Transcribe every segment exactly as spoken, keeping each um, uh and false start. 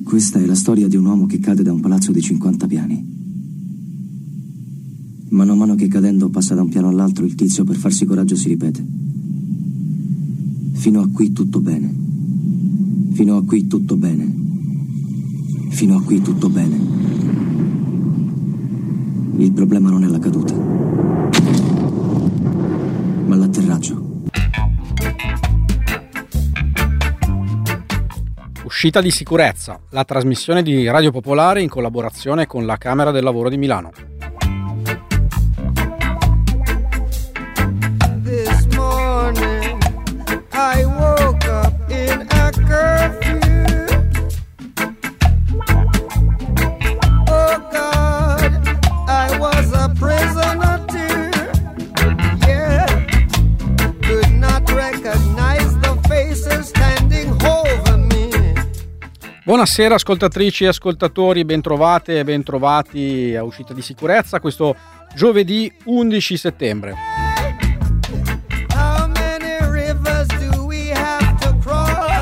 Questa è la storia di un uomo che cade da un palazzo di cinquanta piani. Mano a mano che cadendo passa da un piano all'altro, il tizio per farsi coraggio si ripete: fino a qui tutto bene, fino a qui tutto bene, fino a qui tutto bene. Il problema non è la caduta, ma l'atterraggio. Uscita di sicurezza, la trasmissione di Radio Popolare in collaborazione con la Camera del Lavoro di Milano. This morning I woke up in a curfew. Oh God, I was a prisoner too. Yeah, could not recognize the faces standing over me. Buonasera ascoltatrici e ascoltatori, bentrovate e bentrovati a Uscita di Sicurezza questo giovedì undici settembre. How many rivers do we have to cross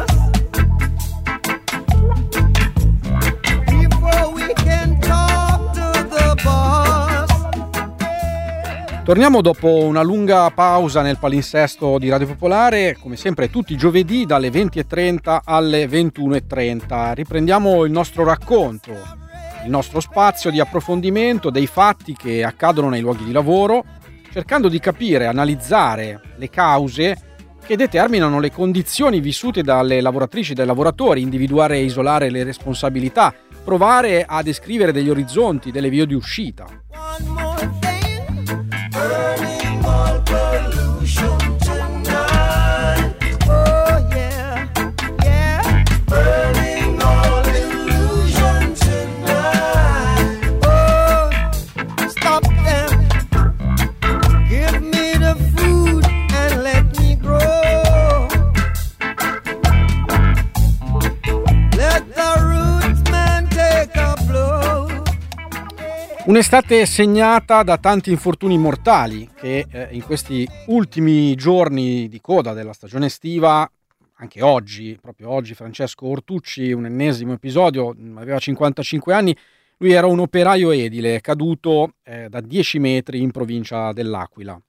before we can talk to the boss? Torniamo dopo una lunga pausa nel palinsesto di Radio Popolare, come sempre tutti i giovedì dalle venti e trenta alle ventuno e trenta. Riprendiamo il nostro racconto, il nostro spazio di approfondimento dei fatti che accadono nei luoghi di lavoro, cercando di capire, analizzare le cause che determinano le condizioni vissute dalle lavoratrici e dai lavoratori, individuare e isolare le responsabilità, provare a descrivere degli orizzonti, delle vie di uscita. One more thing. Burning all pollution tonight. Oh yeah, yeah. Burning all illusion tonight. Oh, stop them. Give me the food and let me grow. Let the rootsman take a blow. Un'estate segnata da tanti infortuni mortali che eh, in questi ultimi giorni di coda della stagione estiva, anche oggi, proprio oggi, Francesco Ortucci, un ennesimo episodio, aveva cinquantacinque anni, lui era un operaio edile caduto eh, da dieci metri in provincia dell'Aquila.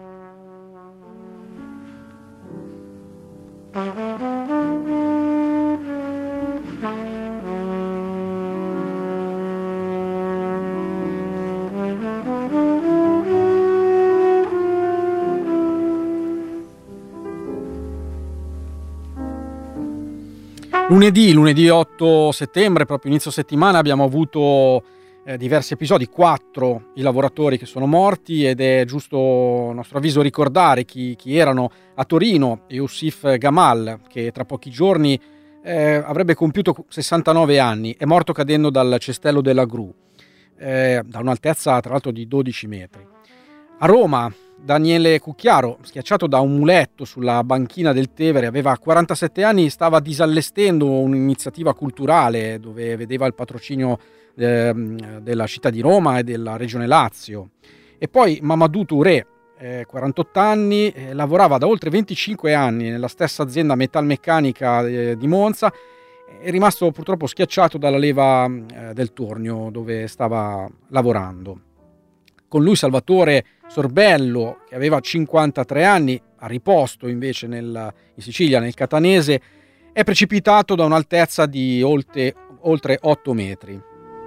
Lunedì, lunedì otto settembre, proprio inizio settimana, abbiamo avuto eh, diversi episodi, quattro i lavoratori che sono morti ed è giusto a nostro avviso ricordare chi, chi erano a Torino. Youssef Gamal, che tra pochi giorni eh, avrebbe compiuto sessantanove anni, è morto cadendo dal cestello della gru, eh, da un'altezza tra l'altro di dodici metri. A Roma, Daniele Cucchiaro, schiacciato da un muletto sulla banchina del Tevere, aveva quarantasette anni, stava disallestendo un'iniziativa culturale dove vedeva il patrocinio eh, della città di Roma e della regione Lazio. E poi Mamadou Touré, eh, quarantotto anni, eh, lavorava da oltre venticinque anni nella stessa azienda metalmeccanica eh, di Monza, è rimasto purtroppo schiacciato dalla leva eh, del tornio dove stava lavorando. Con lui Salvatore Sorbello, che aveva cinquantatré anni, a riposto invece nel, in Sicilia, nel Catanese, è precipitato da un'altezza di oltre, oltre otto metri.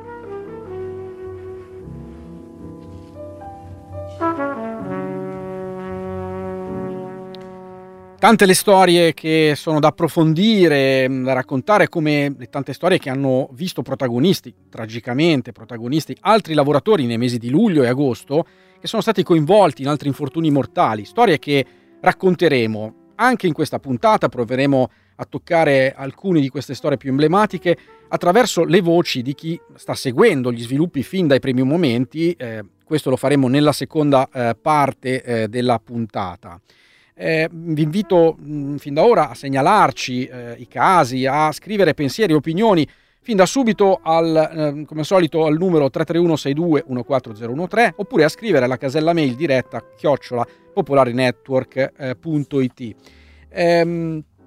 Tante le storie che sono da approfondire, da raccontare, come le tante storie che hanno visto protagonisti, tragicamente protagonisti, altri lavoratori nei mesi di luglio e agosto che sono stati coinvolti in altri infortuni mortali, storie che racconteremo anche in questa puntata. Proveremo a toccare alcune di queste storie più emblematiche attraverso le voci di chi sta seguendo gli sviluppi fin dai primi momenti. Eh, questo lo faremo nella seconda eh, parte eh, della puntata. Eh, vi invito mh, fin da ora a segnalarci eh, i casi, a scrivere pensieri e opinioni fin da subito al, eh, come al solito al numero tre tre uno sei due uno quattro zero uno tre, oppure a scrivere alla casella mail diretta chiocciola popolarinetwork punto it. Ehm,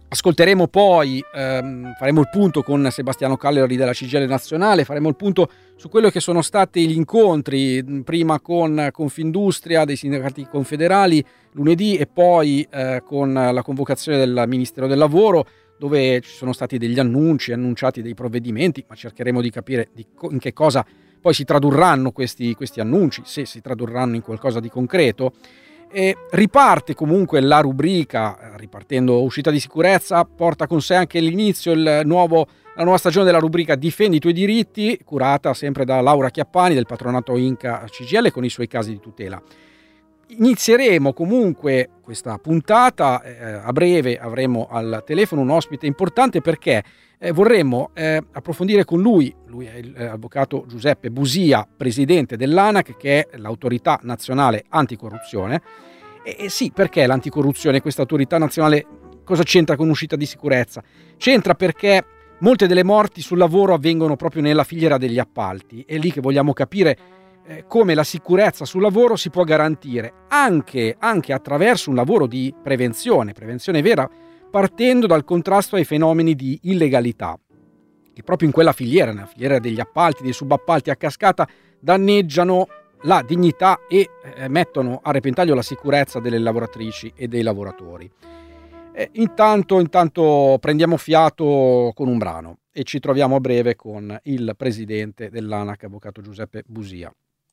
Ascolteremo poi, ehm, faremo il punto con Sebastiano Calleri della C G I L nazionale, faremo il punto su quello che sono stati gli incontri, prima con Confindustria dei sindacati confederali lunedì e poi eh, con la convocazione del Ministero del Lavoro, dove ci sono stati degli annunci, annunciati dei provvedimenti, ma cercheremo di capire di co- in che cosa poi si tradurranno questi, questi annunci, se si tradurranno in qualcosa di concreto. E riparte comunque la rubrica, ripartendo Uscita di Sicurezza, porta con sé anche l'inizio, il nuovo, la nuova stagione della rubrica Difendi i tuoi diritti, curata sempre da Laura Chiappani del patronato Inca C G I L con i suoi casi di tutela. Inizieremo comunque questa puntata, eh, a breve avremo al telefono un ospite importante perché eh, vorremmo eh, approfondire con lui, lui è l'avvocato Giuseppe Busia, presidente dell'ANAC, che è l'autorità nazionale anticorruzione. E, e sì, perché l'anticorruzione, questa autorità nazionale, cosa c'entra con Uscita di Sicurezza? C'entra perché molte delle morti sul lavoro avvengono proprio nella filiera degli appalti, è lì che vogliamo capire come la sicurezza sul lavoro si può garantire anche, anche attraverso un lavoro di prevenzione, prevenzione vera, partendo dal contrasto ai fenomeni di illegalità che proprio in quella filiera, nella filiera degli appalti, dei subappalti a cascata, danneggiano la dignità e eh, mettono a repentaglio la sicurezza delle lavoratrici e dei lavoratori. Eh, intanto, intanto prendiamo fiato con un brano e ci troviamo a breve con il presidente dell'ANAC, avvocato Giuseppe Busia.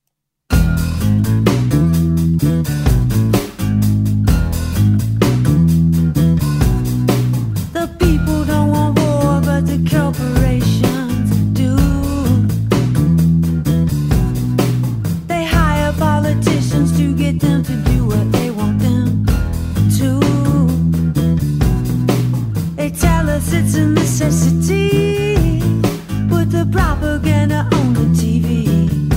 The people don't want war, but the corporations do. They hire politicians to get them to do what they want them to. They tell us it's a necessity, put the propaganda on the T V.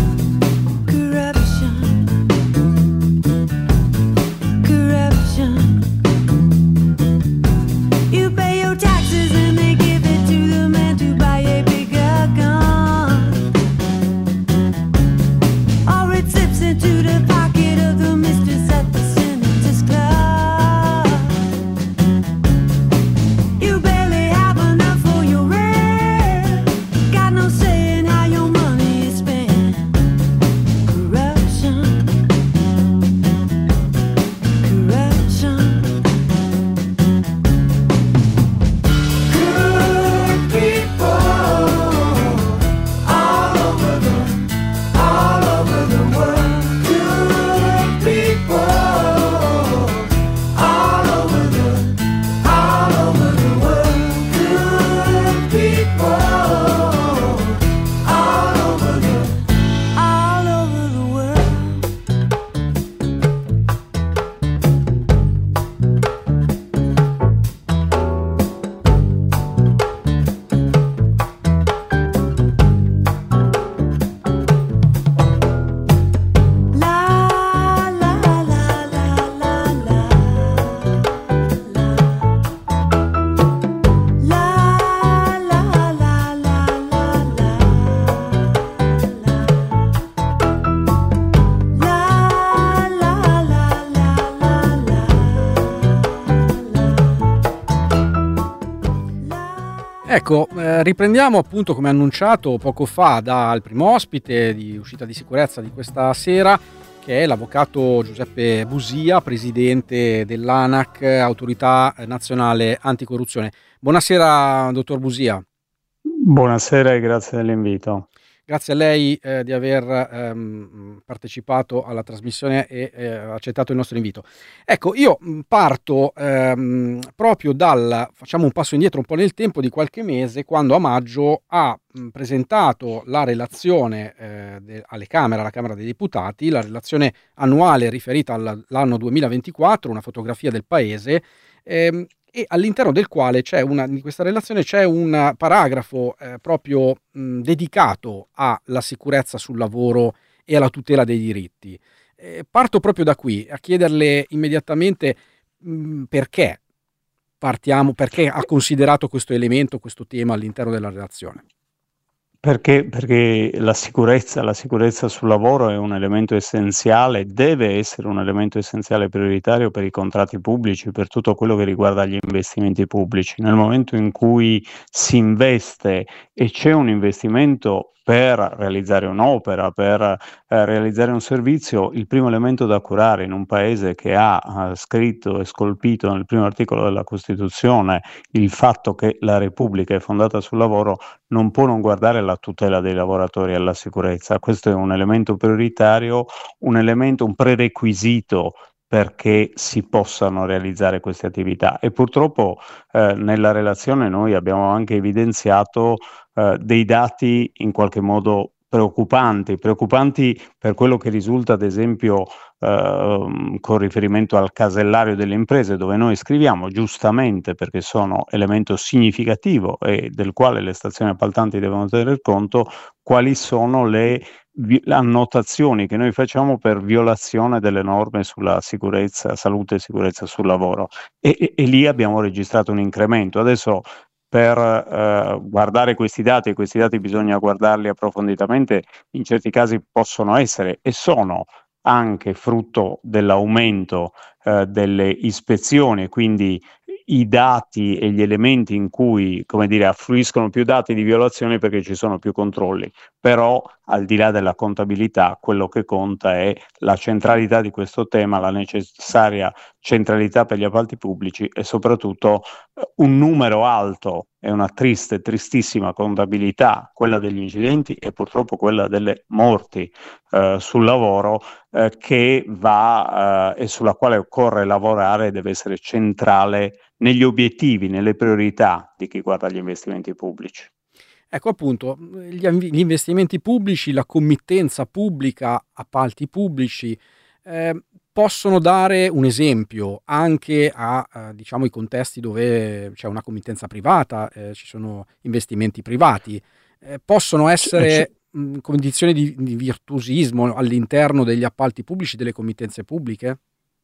Ecco, eh, riprendiamo appunto come annunciato poco fa dal primo ospite di Uscita di Sicurezza di questa sera, che è l'avvocato Giuseppe Busia, presidente dell'ANAC, Autorità Nazionale Anticorruzione. Buonasera, dottor Busia. Buonasera e grazie dell'invito. Grazie a lei eh, di aver ehm, partecipato alla trasmissione e eh, accettato il nostro invito. Ecco, io parto ehm, proprio dal, facciamo un passo indietro un po' nel tempo di qualche mese, quando a maggio ha mh, presentato la relazione eh, de, alle Camere, alla Camera dei Deputati, la relazione annuale riferita all'anno duemilaventiquattro, una fotografia del paese, ehm, e all'interno del quale c'è una, di questa relazione c'è un paragrafo eh, proprio mh, dedicato alla sicurezza sul lavoro e alla tutela dei diritti. Eh, parto proprio da qui a chiederle immediatamente mh, perché partiamo, perché ha considerato questo elemento, questo tema all'interno della relazione. Perché, perché la sicurezza, la sicurezza sul lavoro è un elemento essenziale, deve essere un elemento essenziale prioritario per i contratti pubblici, per tutto quello che riguarda gli investimenti pubblici. Nel momento in cui si investe e c'è un investimento per realizzare un'opera, per eh, realizzare un servizio, il primo elemento da curare in un paese che ha eh, scritto e scolpito nel primo articolo della Costituzione il fatto che la Repubblica è fondata sul lavoro, non può non guardare alla tutela dei lavoratori e alla sicurezza. Questo è un elemento prioritario, un elemento, un prerequisito perché si possano realizzare queste attività. E purtroppo eh, nella relazione noi abbiamo anche evidenziato eh, dei dati in qualche modo preoccupanti, preoccupanti per quello che risulta ad esempio eh, con riferimento al casellario delle imprese, dove noi scriviamo giustamente, perché sono elemento significativo e del quale le stazioni appaltanti devono tener conto, quali sono le annotazioni che noi facciamo per violazione delle norme sulla sicurezza, salute e sicurezza sul lavoro, e, e, e lì abbiamo registrato un incremento. Adesso per eh, guardare questi dati, e questi dati bisogna guardarli approfonditamente, in certi casi possono essere e sono anche frutto dell'aumento eh, delle ispezioni, e quindi i dati e gli elementi in cui, come dire, affluiscono più dati di violazione perché ci sono più controlli. Però al di là della contabilità, quello che conta è la centralità di questo tema, la necessaria centralità per gli appalti pubblici e soprattutto eh, un numero alto e una triste, tristissima contabilità, quella degli incidenti e purtroppo quella delle morti eh, sul lavoro, eh, che va eh, e sulla quale occorre lavorare e deve essere centrale negli obiettivi, nelle priorità di chi guarda gli investimenti pubblici. Ecco appunto, gli, gli investimenti pubblici, la committenza pubblica, appalti pubblici, eh, possono dare un esempio anche a, a diciamo, i contesti dove c'è una committenza privata, eh, ci sono investimenti privati, eh, possono essere mh, condizioni di, di virtuosismo all'interno degli appalti pubblici, delle committenze pubbliche?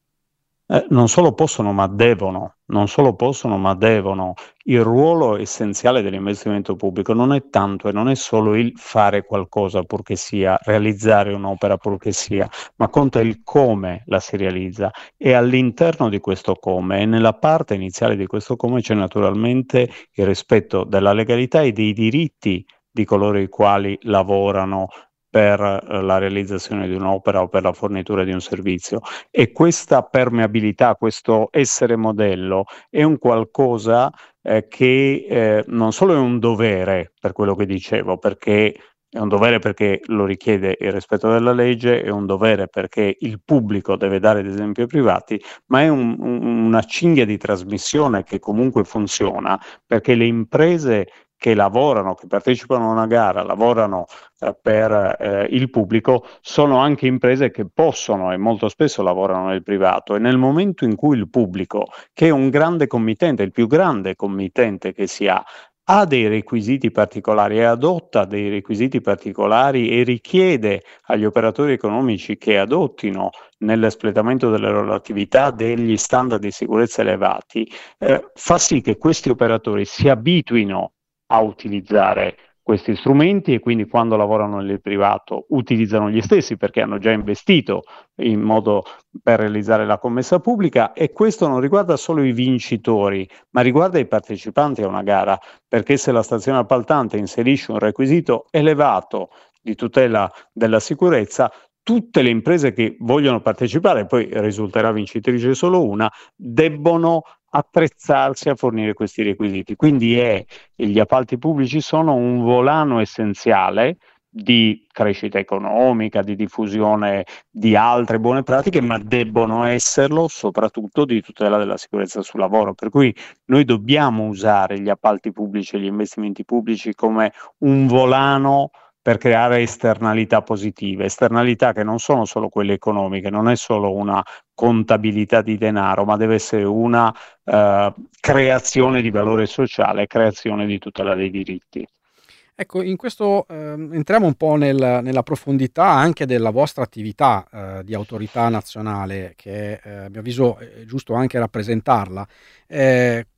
Eh, non solo possono, ma devono, non solo possono, ma devono. Il ruolo essenziale dell'investimento pubblico non è tanto e non è solo il fare qualcosa purché sia, realizzare un'opera purché sia, ma conta il come la si realizza. E all'interno di questo come, e nella parte iniziale di questo come, c'è naturalmente il rispetto della legalità e dei diritti di coloro i quali lavorano per la realizzazione di un'opera o per la fornitura di un servizio. E questa permeabilità, questo essere modello, è un qualcosa eh, che eh, non solo è un dovere, per quello che dicevo, perché è un dovere perché lo richiede il rispetto della legge, è un dovere perché il pubblico deve dare ad esempio ai privati, ma è un, un, una cinghia di trasmissione che comunque funziona, perché le imprese che lavorano, che partecipano a una gara, lavorano eh, per eh, il pubblico, sono anche imprese che possono e molto spesso lavorano nel privato, e nel momento in cui il pubblico, che è un grande committente, il più grande committente che si ha, ha dei requisiti particolari e adotta dei requisiti particolari e richiede agli operatori economici che adottino nell'espletamento delle loro attività degli standard di sicurezza elevati, eh, fa sì che questi operatori si abituino a utilizzare questi strumenti, e quindi quando lavorano nel privato utilizzano gli stessi perché hanno già investito in modo per realizzare la commessa pubblica. E questo non riguarda solo i vincitori, ma riguarda i partecipanti a una gara, perché se la stazione appaltante inserisce un requisito elevato di tutela della sicurezza, tutte le imprese che vogliono partecipare, poi risulterà vincitrice solo una, debbono attrezzarsi a fornire questi requisiti. Quindi è, gli appalti pubblici sono un volano essenziale di crescita economica, di diffusione di altre buone pratiche, ma debbono esserlo soprattutto di tutela della sicurezza sul lavoro. Per cui noi dobbiamo usare gli appalti pubblici e gli investimenti pubblici come un volano per creare esternalità positive, esternalità che non sono solo quelle economiche, non è solo una contabilità di denaro, ma deve essere una eh, creazione di valore sociale, creazione di tutela dei diritti. Ecco, in questo eh, entriamo un po' nel, nella profondità anche della vostra attività eh, di autorità nazionale, che eh, a mio avviso è giusto anche rappresentarla. Eh,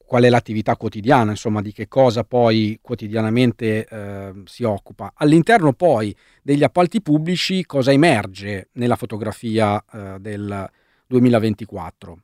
qual è l'attività quotidiana, insomma, di che cosa poi quotidianamente eh, si occupa. All'interno poi degli appalti pubblici cosa emerge nella fotografia eh, del duemilaventiquattro?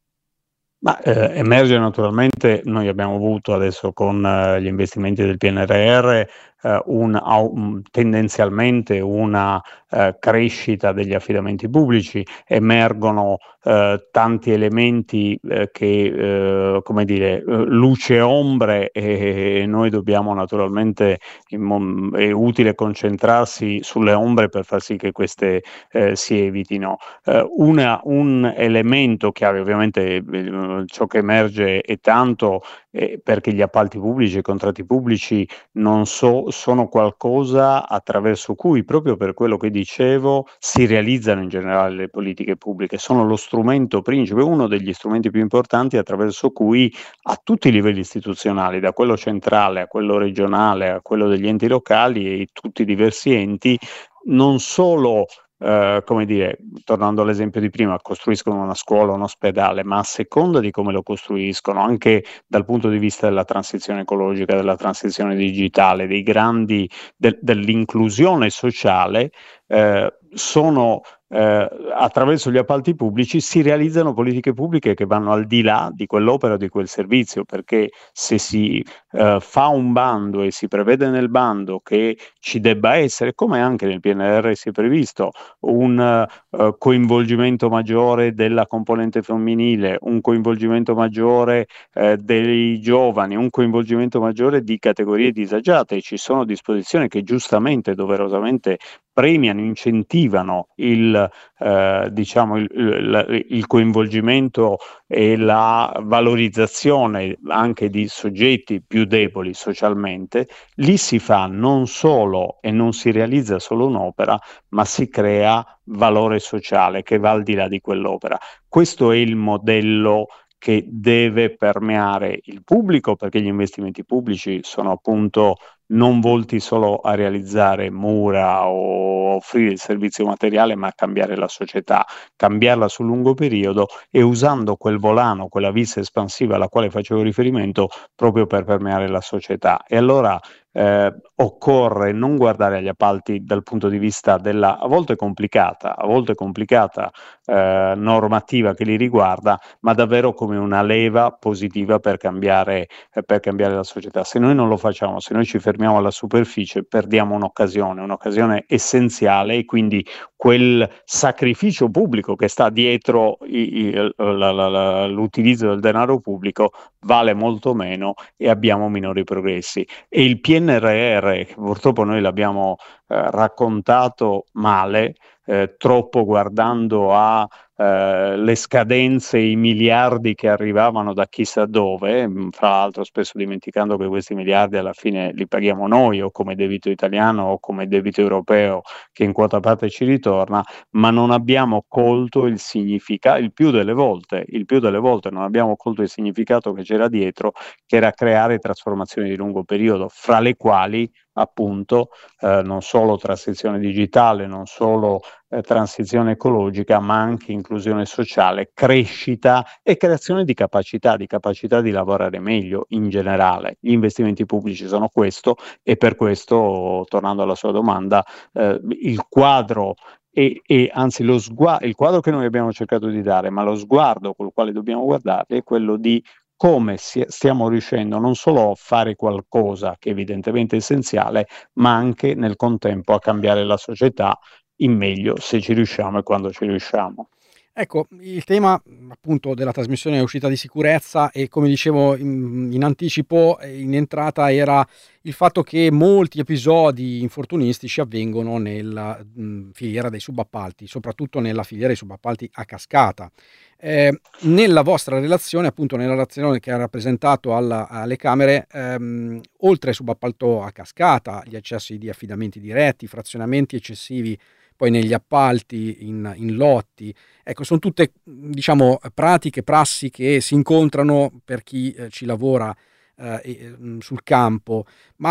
Ma eh, emerge naturalmente, noi abbiamo avuto adesso con eh, gli investimenti del P N R R eh, un, un, tendenzialmente una eh, crescita degli affidamenti pubblici, emergono eh, tanti elementi eh, che, eh, come dire, luce e ombre, e, e noi dobbiamo naturalmente, in, è utile concentrarsi sulle ombre per far sì che queste eh, si evitino. Eh, una, un elemento chiave, ovviamente ciò che emerge è tanto, eh, perché gli appalti pubblici e i contratti pubblici non so, sono qualcosa attraverso cui, proprio per quello che dicevo, si realizzano in generale le politiche pubbliche, sono lo strumento principe, uno degli strumenti più importanti attraverso cui a tutti i livelli istituzionali, da quello centrale a quello regionale a quello degli enti locali e tutti i diversi enti, non solo Uh, come dire, tornando all'esempio di prima, costruiscono una scuola, un ospedale, ma a seconda di come lo costruiscono, anche dal punto di vista della transizione ecologica, della transizione digitale, dei grandi, de- dell'inclusione sociale, eh, sono eh, attraverso gli appalti pubblici si realizzano politiche pubbliche che vanno al di là di quell'opera o di quel servizio, perché se si eh, fa un bando e si prevede nel bando che ci debba essere, come anche nel P N R R si è previsto, un uh, coinvolgimento maggiore della componente femminile, un coinvolgimento maggiore eh, dei giovani, un coinvolgimento maggiore di categorie disagiate. Ci sono disposizioni che giustamente, doverosamente premiano, incentivano il, eh, diciamo il, il, il coinvolgimento e la valorizzazione anche di soggetti più deboli socialmente. Lì si fa non solo e non si realizza solo un'opera, ma si crea valore sociale che va al di là di quell'opera. Questo è il modello che deve permeare il pubblico, perché gli investimenti pubblici sono appunto non volti solo a realizzare mura o offrire il servizio materiale, ma a cambiare la società, cambiarla sul lungo periodo, e usando quel volano, quella vis espansiva alla quale facevo riferimento, proprio per permeare la società. E allora eh, occorre non guardare agli appalti dal punto di vista della, a volte complicata, a volte complicata eh, normativa che li riguarda, ma davvero come una leva positiva per cambiare, eh, per cambiare la società. Se noi non lo facciamo, se noi ci fermiamo alla superficie, perdiamo un'occasione, un'occasione essenziale, e quindi quel sacrificio pubblico che sta dietro i, i, la, la, la, l'utilizzo del denaro pubblico vale molto meno e abbiamo minori progressi. E il P N R R, che purtroppo noi l'abbiamo eh, raccontato male, eh, troppo guardando a eh, le scadenze, i miliardi che arrivavano da chissà dove, fra l'altro spesso dimenticando che questi miliardi alla fine li paghiamo noi, o come debito italiano o come debito europeo, che in quota parte ci ritorna, ma non abbiamo colto il significato, il più delle volte, il più delle volte non abbiamo colto il significato che c'era dietro, che era creare trasformazioni di lungo periodo, fra le quali appunto eh, non solo transizione digitale, non solo eh, transizione ecologica, ma anche inclusione sociale, crescita e creazione di capacità, di capacità di lavorare meglio in generale. Gli investimenti pubblici sono questo, e per questo, tornando alla sua domanda, eh, il quadro E, e anzi lo sguardo, il quadro che noi abbiamo cercato di dare, ma lo sguardo col quale dobbiamo guardarli, è quello di come si, stiamo riuscendo non solo a fare qualcosa che evidentemente è essenziale, ma anche nel contempo a cambiare la società in meglio, se ci riusciamo e quando ci riusciamo. Ecco, il tema appunto della trasmissione è uscita di sicurezza, e come dicevo in, in anticipo, in entrata, era il fatto che molti episodi infortunistici avvengono nella mh, filiera dei subappalti, soprattutto nella filiera dei subappalti a cascata. Eh, nella vostra relazione, appunto nella relazione che ha rappresentato alla, alle Camere, ehm, oltre al subappalto a cascata, gli eccessi di affidamenti diretti, frazionamenti eccessivi poi negli appalti in, in lotti, ecco, sono tutte, diciamo, pratiche, prassi che si incontrano per chi eh, ci lavora eh, sul campo, ma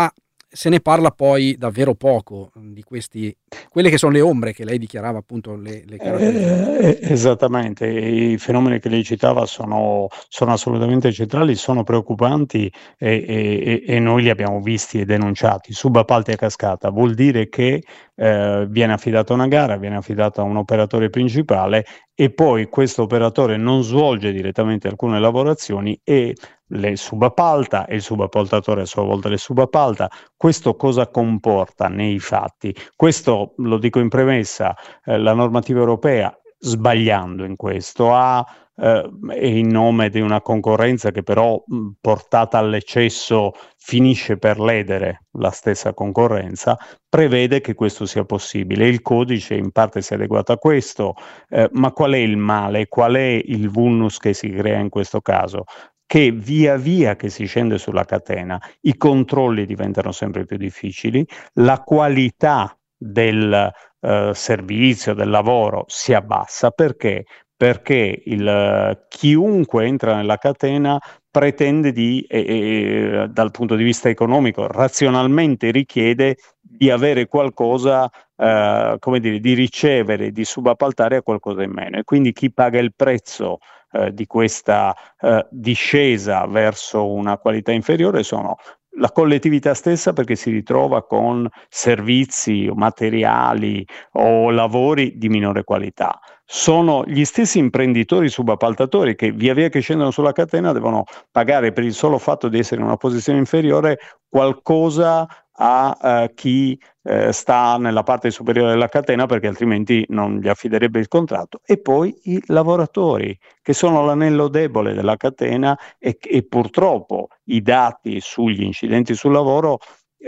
se ne parla poi davvero poco di questi, quelle che sono le ombre che lei dichiarava appunto le, le caratterizzano. Eh, esattamente, i fenomeni che lei citava sono, sono assolutamente centrali, sono preoccupanti e, e- e noi li abbiamo visti e denunciati. Subappalti a cascata vuol dire che eh, viene affidata una gara, viene affidata a un operatore principale e poi questo operatore non svolge direttamente alcune lavorazioni e le subappalta e il subappaltatore a sua volta le subappalta. Questo cosa comporta nei fatti? Questo, lo dico in premessa, eh, la normativa europea, sbagliando in questo, ha eh, e in nome di una concorrenza che però mh, portata all'eccesso finisce per ledere la stessa concorrenza, prevede che questo sia possibile. Il codice in parte si è adeguato a questo, eh, ma qual è il male? Qual è il vulnus che si crea in questo caso? Che via via che si scende sulla catena, i controlli diventano sempre più difficili, la qualità del eh, servizio, del lavoro si abbassa. Perché? Perché il, chiunque entra nella catena pretende di, eh, eh, dal punto di vista economico, razionalmente richiede di avere qualcosa, eh, come dire, di ricevere, di subappaltare a qualcosa in meno. E quindi chi paga il prezzo eh, di questa eh, discesa verso una qualità inferiore sono la collettività stessa, perché si ritrova con servizi o materiali o lavori di minore qualità. Sono gli stessi imprenditori subappaltatori che via via che scendono sulla catena devono pagare, per il solo fatto di essere in una posizione inferiore, qualcosa a eh, chi eh, sta nella parte superiore della catena, perché altrimenti non gli affiderebbe il contratto. E poi i lavoratori, che sono l'anello debole della catena e, e purtroppo i dati sugli incidenti sul lavoro,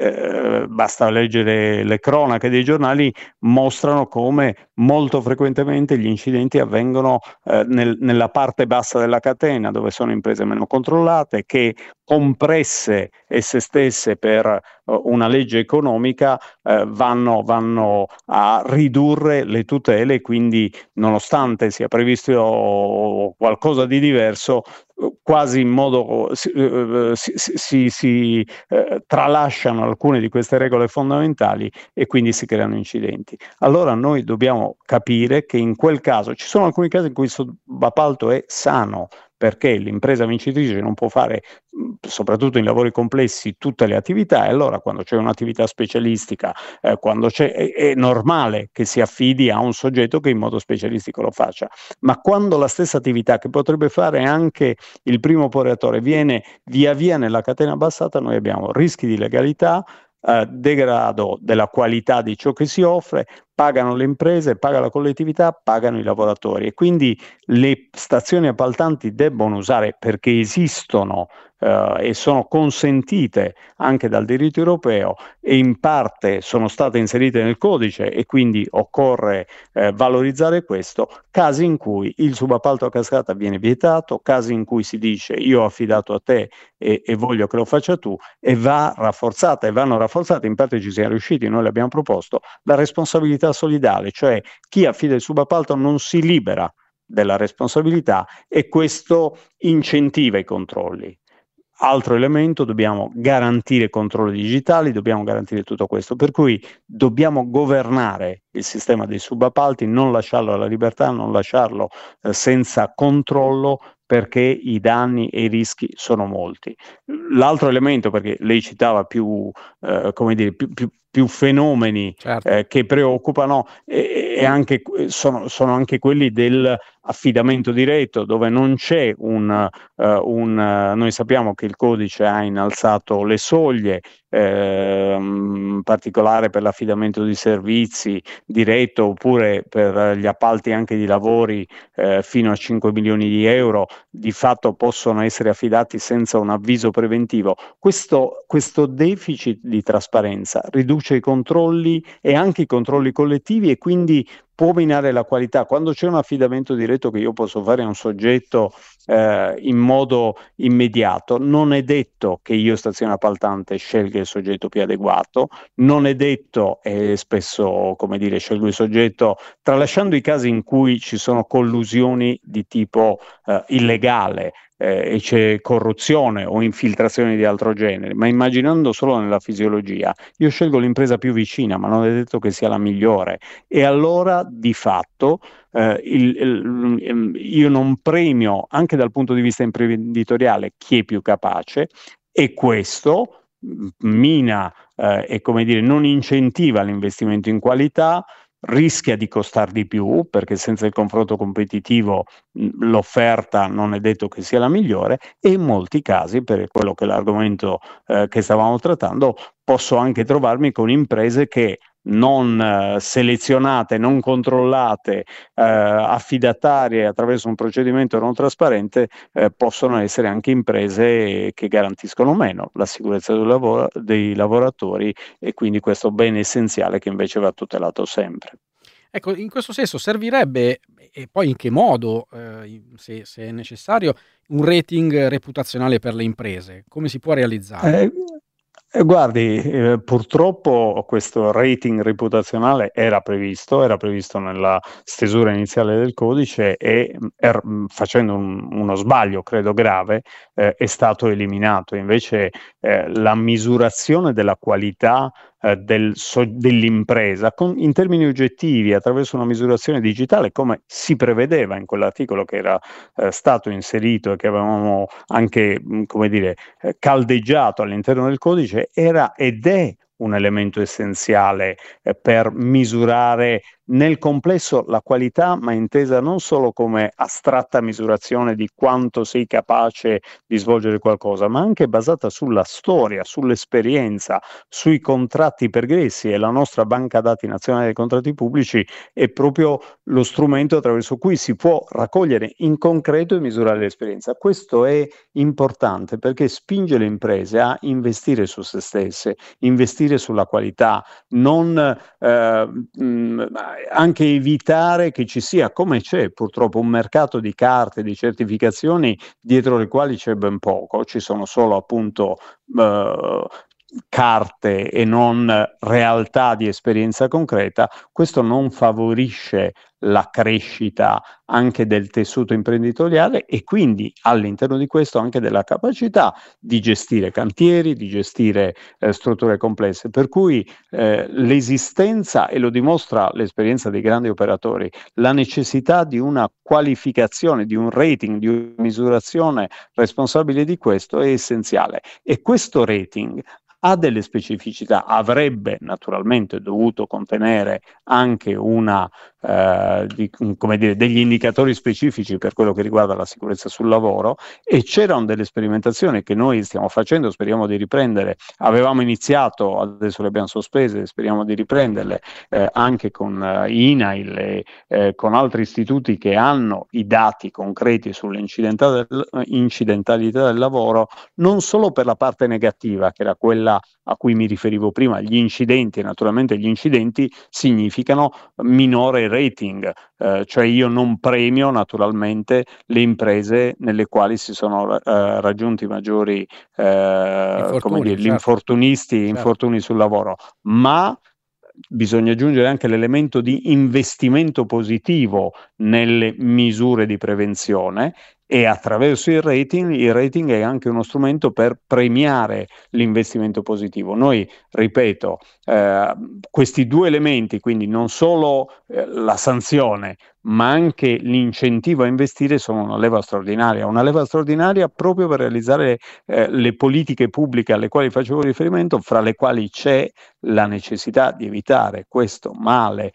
eh, basta leggere le cronache dei giornali, mostrano come molto frequentemente gli incidenti avvengono eh, nel, nella parte bassa della catena, dove sono imprese meno controllate, che compresse esse stesse per uh, una legge economica eh, vanno, vanno a ridurre le tutele, quindi nonostante sia previsto qualcosa di diverso, quasi in modo si, eh, si, si, si eh, tralasciano alcune di queste regole fondamentali e quindi si creano incidenti. Allora noi dobbiamo capire che in quel caso ci sono alcuni casi in cui il subappalto è sano, perché l'impresa vincitrice non può fare, soprattutto in lavori complessi, tutte le attività, e allora quando c'è un'attività specialistica, eh, quando c'è, è, è normale che si affidi a un soggetto che in modo specialistico lo faccia. Ma quando la stessa attività che potrebbe fare anche il primo operatore viene via via nella catena abbassata, noi abbiamo rischi di legalità, eh, degrado della qualità di ciò che si offre, pagano le imprese, paga la collettività, pagano i lavoratori, e quindi le stazioni appaltanti debbono usare, perché esistono eh, e sono consentite anche dal diritto europeo e in parte sono state inserite nel codice, e quindi occorre eh, valorizzare questo, casi in cui il subappalto a cascata viene vietato, casi in cui si dice io ho affidato a te e, e voglio che lo faccia tu, e va rafforzata, e vanno rafforzate, in parte ci siamo riusciti, noi l'abbiamo proposto, la responsabilità solidale, cioè chi affida il subappalto non si libera della responsabilità, e questo incentiva i controlli. Altro elemento, dobbiamo garantire controlli digitali, dobbiamo garantire tutto questo, per cui dobbiamo governare il sistema dei subappalti, non lasciarlo alla libertà, non lasciarlo eh, senza controllo, perché i danni e i rischi sono molti. L'altro elemento, perché lei citava più, eh, come dire, più, più, più fenomeni Certo. eh, che preoccupano, e, e anche, sono, sono anche quelli del affidamento diretto, dove non c'è un, uh, un uh, noi sappiamo che il codice ha innalzato le soglie, eh, in particolare per l'affidamento di servizi diretto, oppure per gli appalti anche di lavori eh, fino a cinque milioni di euro, di fatto possono essere affidati senza un avviso preventivo. Questo, questo deficit di trasparenza riduce i controlli e anche i controlli collettivi, e quindi può minare la qualità. Quando c'è un affidamento diretto che io posso fare a un soggetto eh, in modo immediato, non è detto che io, stazione appaltante, scelga il soggetto più adeguato, non è detto, e spesso, come dire, scelgo il soggetto, tralasciando i casi in cui ci sono collusioni di tipo eh, illegale, eh, e c'è corruzione o infiltrazioni di altro genere, ma immaginando solo nella fisiologia, io scelgo l'impresa più vicina, ma non è detto che sia la migliore. E allora, di fatto, eh, il, il, io non premio, anche dal punto di vista imprenditoriale, chi è più capace, e questo mina eh, e, come dire, non incentiva l'investimento in qualità, rischia di costare di più, perché senza il confronto competitivo mh, l'offerta non è detto che sia la migliore, e in molti casi, per quello che è l'argomento eh, che stavamo trattando, posso anche trovarmi con imprese che non eh, selezionate, non controllate, eh, affidatarie attraverso un procedimento non trasparente, eh, possono essere anche imprese che garantiscono meno la sicurezza del lavoro, dei lavoratori, e quindi questo bene essenziale che invece va tutelato sempre. Ecco, in questo senso servirebbe, e poi in che modo, eh, se, se è necessario, un rating reputazionale per le imprese? Come si può realizzare? Eh, eh, guardi, eh, purtroppo questo rating reputazionale era previsto, era previsto nella stesura iniziale del codice e er, facendo un, uno sbaglio, credo grave, eh, è stato eliminato. Invece eh, la misurazione della qualità eh, del, so, dell'impresa con, in termini oggettivi attraverso una misurazione digitale, come si prevedeva in quell'articolo che era eh, stato inserito e che avevamo anche, mh, come dire, eh, caldeggiato all'interno del codice, era ed è un elemento essenziale eh, per misurare nel complesso la qualità, ma intesa non solo come astratta misurazione di quanto sei capace di svolgere qualcosa, ma anche basata sulla storia, sull'esperienza, sui contratti pregressi, e la nostra banca dati nazionale dei contratti pubblici è proprio lo strumento attraverso cui si può raccogliere in concreto e misurare l'esperienza. Questo è importante perché spinge le imprese a investire su se stesse, investire sulla qualità, non eh, mh, anche evitare che ci sia, come c'è purtroppo, un mercato di carte, di certificazioni dietro le quali c'è ben poco, ci sono solo appunto eh, carte e non realtà di esperienza concreta. Questo non favorisce la crescita anche del tessuto imprenditoriale e quindi all'interno di questo anche della capacità di gestire cantieri, di gestire eh, strutture complesse, per cui eh, l'esistenza, e lo dimostra l'esperienza dei grandi operatori, la necessità di una qualificazione, di un rating, di una misurazione responsabile di questo è essenziale, e questo rating ha delle specificità, avrebbe naturalmente dovuto contenere anche una, eh, di, come dire, degli indicatori specifici per quello che riguarda la sicurezza sul lavoro, e c'erano delle sperimentazioni che noi stiamo facendo, speriamo di riprendere, avevamo iniziato, adesso le abbiamo sospese, speriamo di riprenderle eh, anche con eh, I N A I L e eh, con altri istituti che hanno i dati concreti sull'incidentalità del, incidentalità del lavoro, non solo per la parte negativa, che era quella a cui mi riferivo prima, gli incidenti, e naturalmente gli incidenti significano minore rating, eh, cioè io non premio naturalmente le imprese nelle quali si sono eh, raggiunti maggiori eh, come dire, certo. gli infortunisti, Certo. infortuni sul lavoro, ma bisogna aggiungere anche l'elemento di investimento positivo nelle misure di prevenzione, e attraverso il rating, il rating è anche uno strumento per premiare l'investimento positivo. Noi, ripeto, eh, questi due elementi, quindi non solo eh, la sanzione, ma anche l'incentivo a investire, sono una leva straordinaria, una leva straordinaria proprio per realizzare eh, le politiche pubbliche alle quali facevo riferimento, fra le quali c'è la necessità di evitare questo male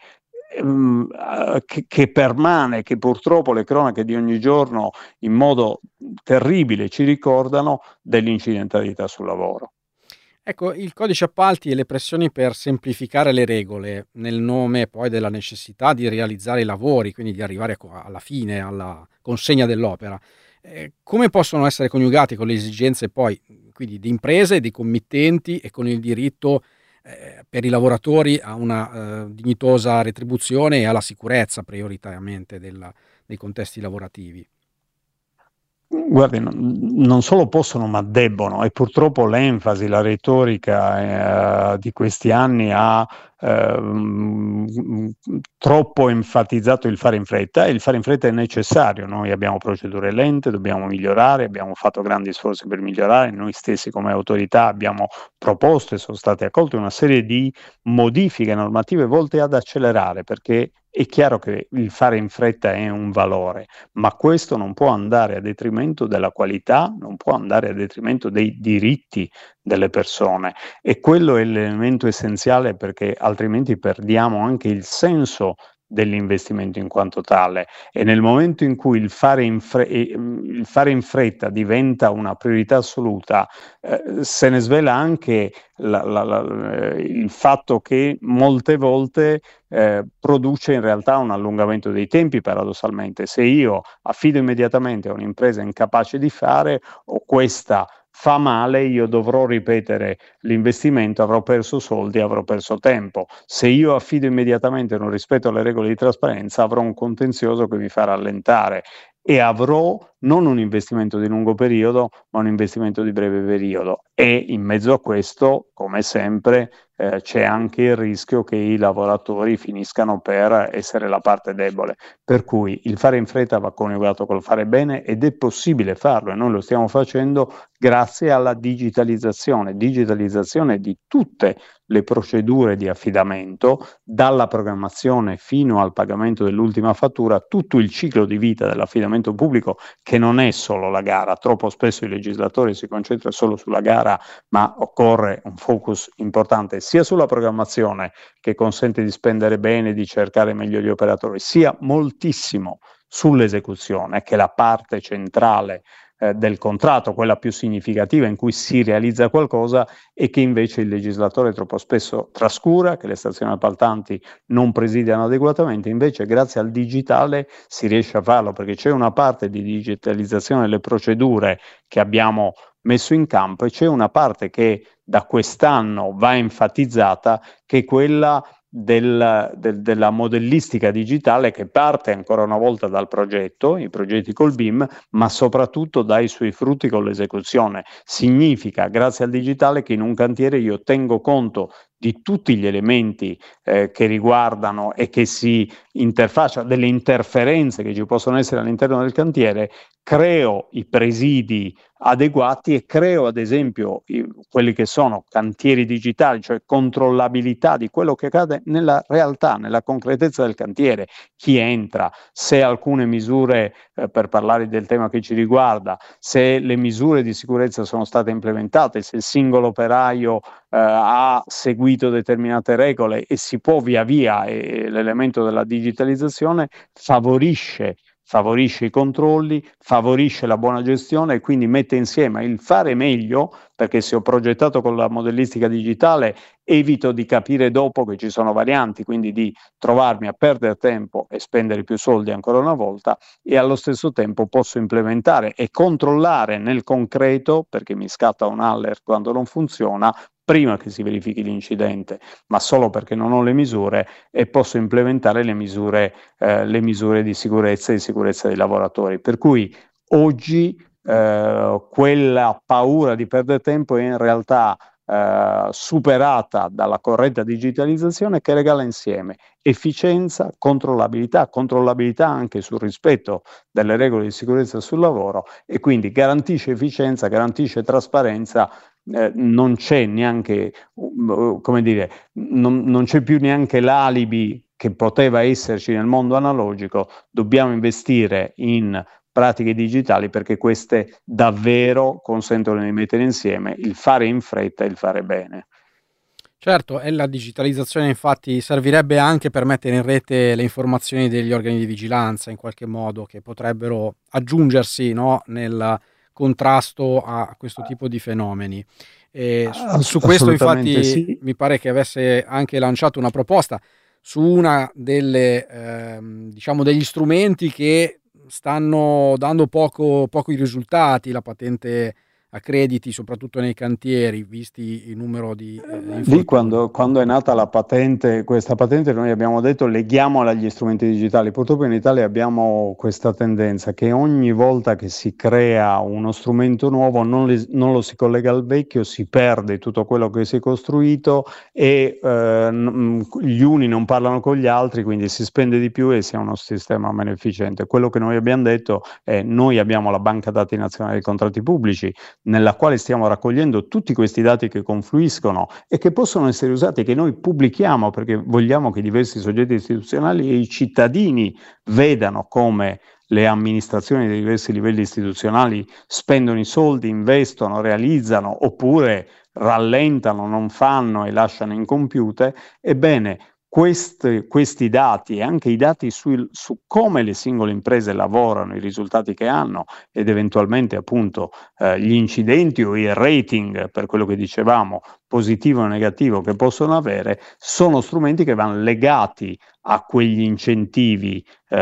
Che, che permane, che purtroppo le cronache di ogni giorno in modo terribile ci ricordano, dell'incidentalità sul lavoro. Ecco, il codice appalti e le pressioni per semplificare le regole nel nome poi della necessità di realizzare i lavori, quindi di arrivare alla fine, alla consegna dell'opera, eh, come possono essere coniugati con le esigenze poi quindi di imprese, di committenti e con il diritto per i lavoratori a una uh, dignitosa retribuzione e alla sicurezza prioritariamente della, dei contesti lavorativi? Guardi, non solo possono ma debbono, e purtroppo l'enfasi, la retorica eh, di questi anni ha eh, troppo enfatizzato il fare in fretta, e il fare in fretta è necessario. Noi abbiamo procedure lente, dobbiamo migliorare, abbiamo fatto grandi sforzi per migliorare, noi stessi come autorità abbiamo proposto e sono state accolte una serie di modifiche normative volte ad accelerare, perché è chiaro che il fare in fretta è un valore, ma questo non può andare a detrimento della qualità, non può andare a detrimento dei diritti delle persone, e quello è l'elemento essenziale, perché altrimenti perdiamo anche il senso dell'investimento in quanto tale. E nel momento in cui il fare in, fre- il fare in fretta diventa una priorità assoluta, eh, se ne svela anche la, la, la, il fatto che molte volte eh, produce in realtà un allungamento dei tempi, paradossalmente. Se io affido immediatamente a un'impresa incapace di fare, o questa fa male, io dovrò ripetere l'investimento, avrò perso soldi, avrò perso tempo. Se io affido immediatamente non rispetto alle regole di trasparenza, avrò un contenzioso che mi fa rallentare, e avrò non un investimento di lungo periodo, ma un investimento di breve periodo. E in mezzo a questo, come sempre, eh, c'è anche il rischio che i lavoratori finiscano per essere la parte debole. Per cui il fare in fretta va coniugato col fare bene, ed è possibile farlo, e noi lo stiamo facendo grazie alla digitalizzazione, digitalizzazione di tutte le procedure di affidamento, dalla programmazione fino al pagamento dell'ultima fattura, tutto il ciclo di vita dell'affidamento pubblico, che non è solo la gara. Troppo spesso il legislatore si concentra solo sulla gara, ma occorre un focus importante sia sulla programmazione, che consente di spendere bene, di cercare meglio gli operatori, sia moltissimo sull'esecuzione, che è la parte centrale eh, del contratto, quella più significativa, in cui si realizza qualcosa, e che invece il legislatore troppo spesso trascura, che le stazioni appaltanti non presidiano adeguatamente. Invece grazie al digitale si riesce a farlo, perché c'è una parte di digitalizzazione delle procedure che abbiamo messo in campo, e c'è una parte che da quest'anno va enfatizzata, che è quella del, del, della modellistica digitale, che parte ancora una volta dal progetto, i progetti col B I M, ma soprattutto dai suoi frutti con l'esecuzione. Significa, grazie al digitale, che in un cantiere io tengo conto di tutti gli elementi eh, che riguardano e che si interfaccia, delle interferenze che ci possono essere all'interno del cantiere, creo i presidi adeguati e creo ad esempio i, quelli che sono cantieri digitali, cioè controllabilità di quello che accade nella realtà, nella concretezza del cantiere, chi entra, se alcune misure, eh, per parlare del tema che ci riguarda, se le misure di sicurezza sono state implementate, se il singolo operaio eh, ha seguito determinate regole, e si può via via, e l'elemento della digitalizzazione favorisce favorisce i controlli, favorisce la buona gestione, e quindi mette insieme il fare meglio, perché se ho progettato con la modellistica digitale evito di capire dopo che ci sono varianti, quindi di trovarmi a perdere tempo e spendere più soldi ancora una volta, e allo stesso tempo posso implementare e controllare nel concreto, perché mi scatta un alert quando non funziona, prima che si verifichi l'incidente, ma solo perché non ho le misure, e posso implementare le misure, eh, le misure di sicurezza e di sicurezza dei lavoratori. Per cui oggi eh, quella paura di perdere tempo è in realtà eh, superata dalla corretta digitalizzazione, che regala insieme efficienza, controllabilità, controllabilità anche sul rispetto delle regole di sicurezza sul lavoro, e quindi garantisce efficienza, garantisce trasparenza. Eh, non c'è neanche, uh, come dire, non, non c'è più neanche l'alibi che poteva esserci nel mondo analogico. Dobbiamo investire in pratiche digitali, perché queste davvero consentono di mettere insieme il fare in fretta e il fare bene. Certo, e la digitalizzazione infatti servirebbe anche per mettere in rete le informazioni degli organi di vigilanza, in qualche modo, che potrebbero aggiungersi, no, nel contrasto a questo tipo di fenomeni. E su, su questo infatti sì. Mi pare che avesse anche lanciato una proposta su una delle ehm, diciamo degli strumenti che stanno dando poco, poco i risultati, la patente a crediti, soprattutto nei cantieri, visti il numero di eh, Lì infortuni. quando, quando è nata la patente, questa patente noi abbiamo detto leghiamola agli strumenti digitali. Purtroppo in Italia abbiamo questa tendenza che ogni volta che si crea uno strumento nuovo non, li- non lo si collega al vecchio, si perde tutto quello che si è costruito e eh, n- gli uni non parlano con gli altri, quindi si spende di più e si ha uno sistema meno efficiente. Quello che noi abbiamo detto è noi abbiamo la banca dati nazionale dei contratti pubblici, nella quale stiamo raccogliendo tutti questi dati che confluiscono e che possono essere usati, che noi pubblichiamo perché vogliamo che i diversi soggetti istituzionali e i cittadini vedano come le amministrazioni dei diversi livelli istituzionali spendono i soldi, investono, realizzano oppure rallentano, non fanno e lasciano incompiute. Ebbene, Questi, questi dati e anche i dati su, su come le singole imprese lavorano, i risultati che hanno ed eventualmente appunto eh, gli incidenti o il rating, per quello che dicevamo, positivo o negativo che possono avere, sono strumenti che vanno legati a quegli incentivi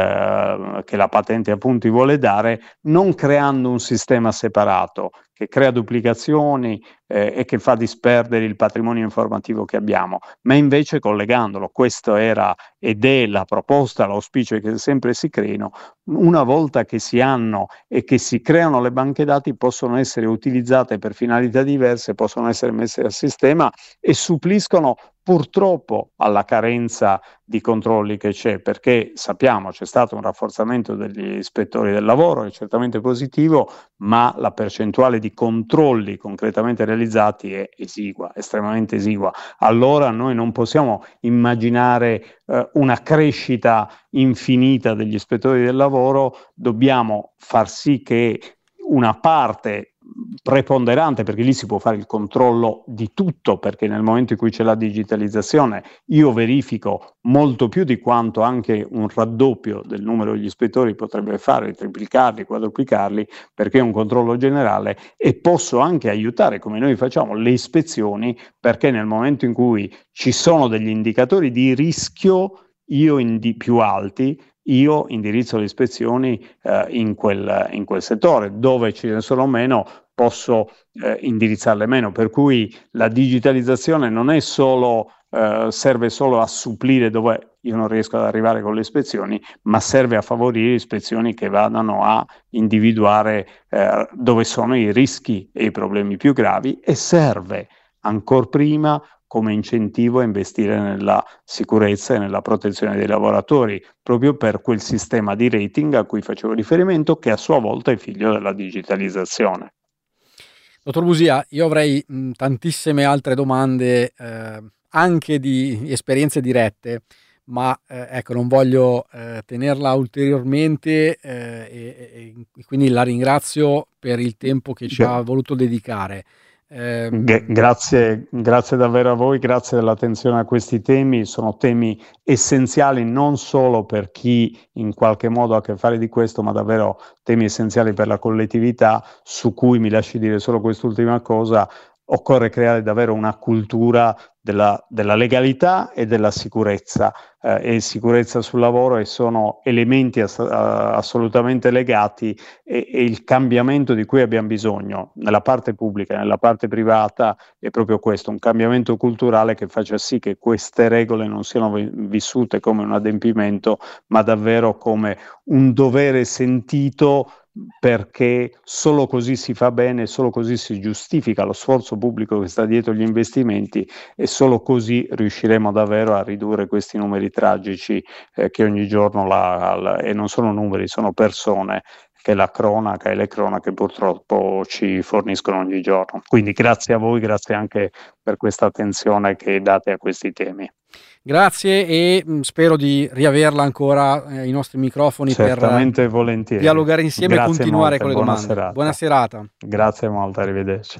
eh, che la patente appunto vuole dare, non creando un sistema separato che crea duplicazioni eh, e che fa disperdere il patrimonio informativo che abbiamo, ma invece collegandolo. Questo era ed è la proposta, l'auspicio è che sempre si creino. Una volta che si hanno e che si creano le banche dati, possono essere utilizzate per finalità diverse, possono essere messe a sistema e suppliscono purtroppo alla carenza di controlli che c'è, perché sappiamo c'è stato un rafforzamento degli ispettori del lavoro, è certamente positivo, ma la percentuale di controlli concretamente realizzati è esigua, estremamente esigua. Allora noi non possiamo immaginare eh, una crescita infinita degli ispettori del lavoro, dobbiamo far sì che una parte preponderante, perché lì si può fare il controllo di tutto, perché nel momento in cui c'è la digitalizzazione io verifico molto più di quanto anche un raddoppio del numero degli ispettori potrebbe fare, triplicarli, quadruplicarli, perché è un controllo generale e posso anche aiutare, come noi facciamo, le ispezioni, perché nel momento in cui ci sono degli indicatori di rischio io in di più alti, io indirizzo le ispezioni eh, in, quel, in quel settore, dove ce ne sono meno posso eh, indirizzarle meno, per cui la digitalizzazione non è solo, eh, serve solo a supplire dove io non riesco ad arrivare con le ispezioni, ma serve a favorire ispezioni che vadano a individuare eh, dove sono i rischi e i problemi più gravi e serve ancor prima come incentivo a investire nella sicurezza e nella protezione dei lavoratori, proprio per quel sistema di rating a cui facevo riferimento, che a sua volta è figlio della digitalizzazione. Dottor Busia, io avrei mh, tantissime altre domande, eh, anche di esperienze dirette, ma eh, ecco, non voglio eh, tenerla ulteriormente eh, e, e quindi la ringrazio per il tempo che ci ha voluto dedicare. Eh, grazie, grazie davvero a voi, grazie dell'attenzione a questi temi, sono temi essenziali non solo per chi in qualche modo ha a che fare di questo, ma davvero temi essenziali per la collettività, su cui mi lasci dire solo quest'ultima cosa. Occorre creare davvero una cultura della, della legalità e della sicurezza eh, e sicurezza sul lavoro, e sono elementi ass- assolutamente legati e, e il cambiamento di cui abbiamo bisogno nella parte pubblica e nella parte privata è proprio questo, un cambiamento culturale che faccia sì che queste regole non siano v- vissute come un adempimento, ma davvero come un dovere sentito, perché solo così si fa bene, solo così si giustifica lo sforzo pubblico che sta dietro gli investimenti e solo così riusciremo davvero a ridurre questi numeri tragici eh, che ogni giorno, la, la, e non sono numeri, sono persone, che la cronaca e le cronache purtroppo ci forniscono ogni giorno. Quindi grazie a voi, grazie anche per questa attenzione che date a questi temi. Grazie e mh, spero di riaverla ancora eh, i nostri microfoni. Certamente per volentieri. Dialogare insieme Grazie e continuare molte, con le buona domande. Serata. Buona serata. Grazie molto, arrivederci.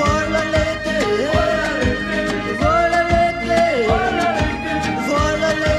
Voilà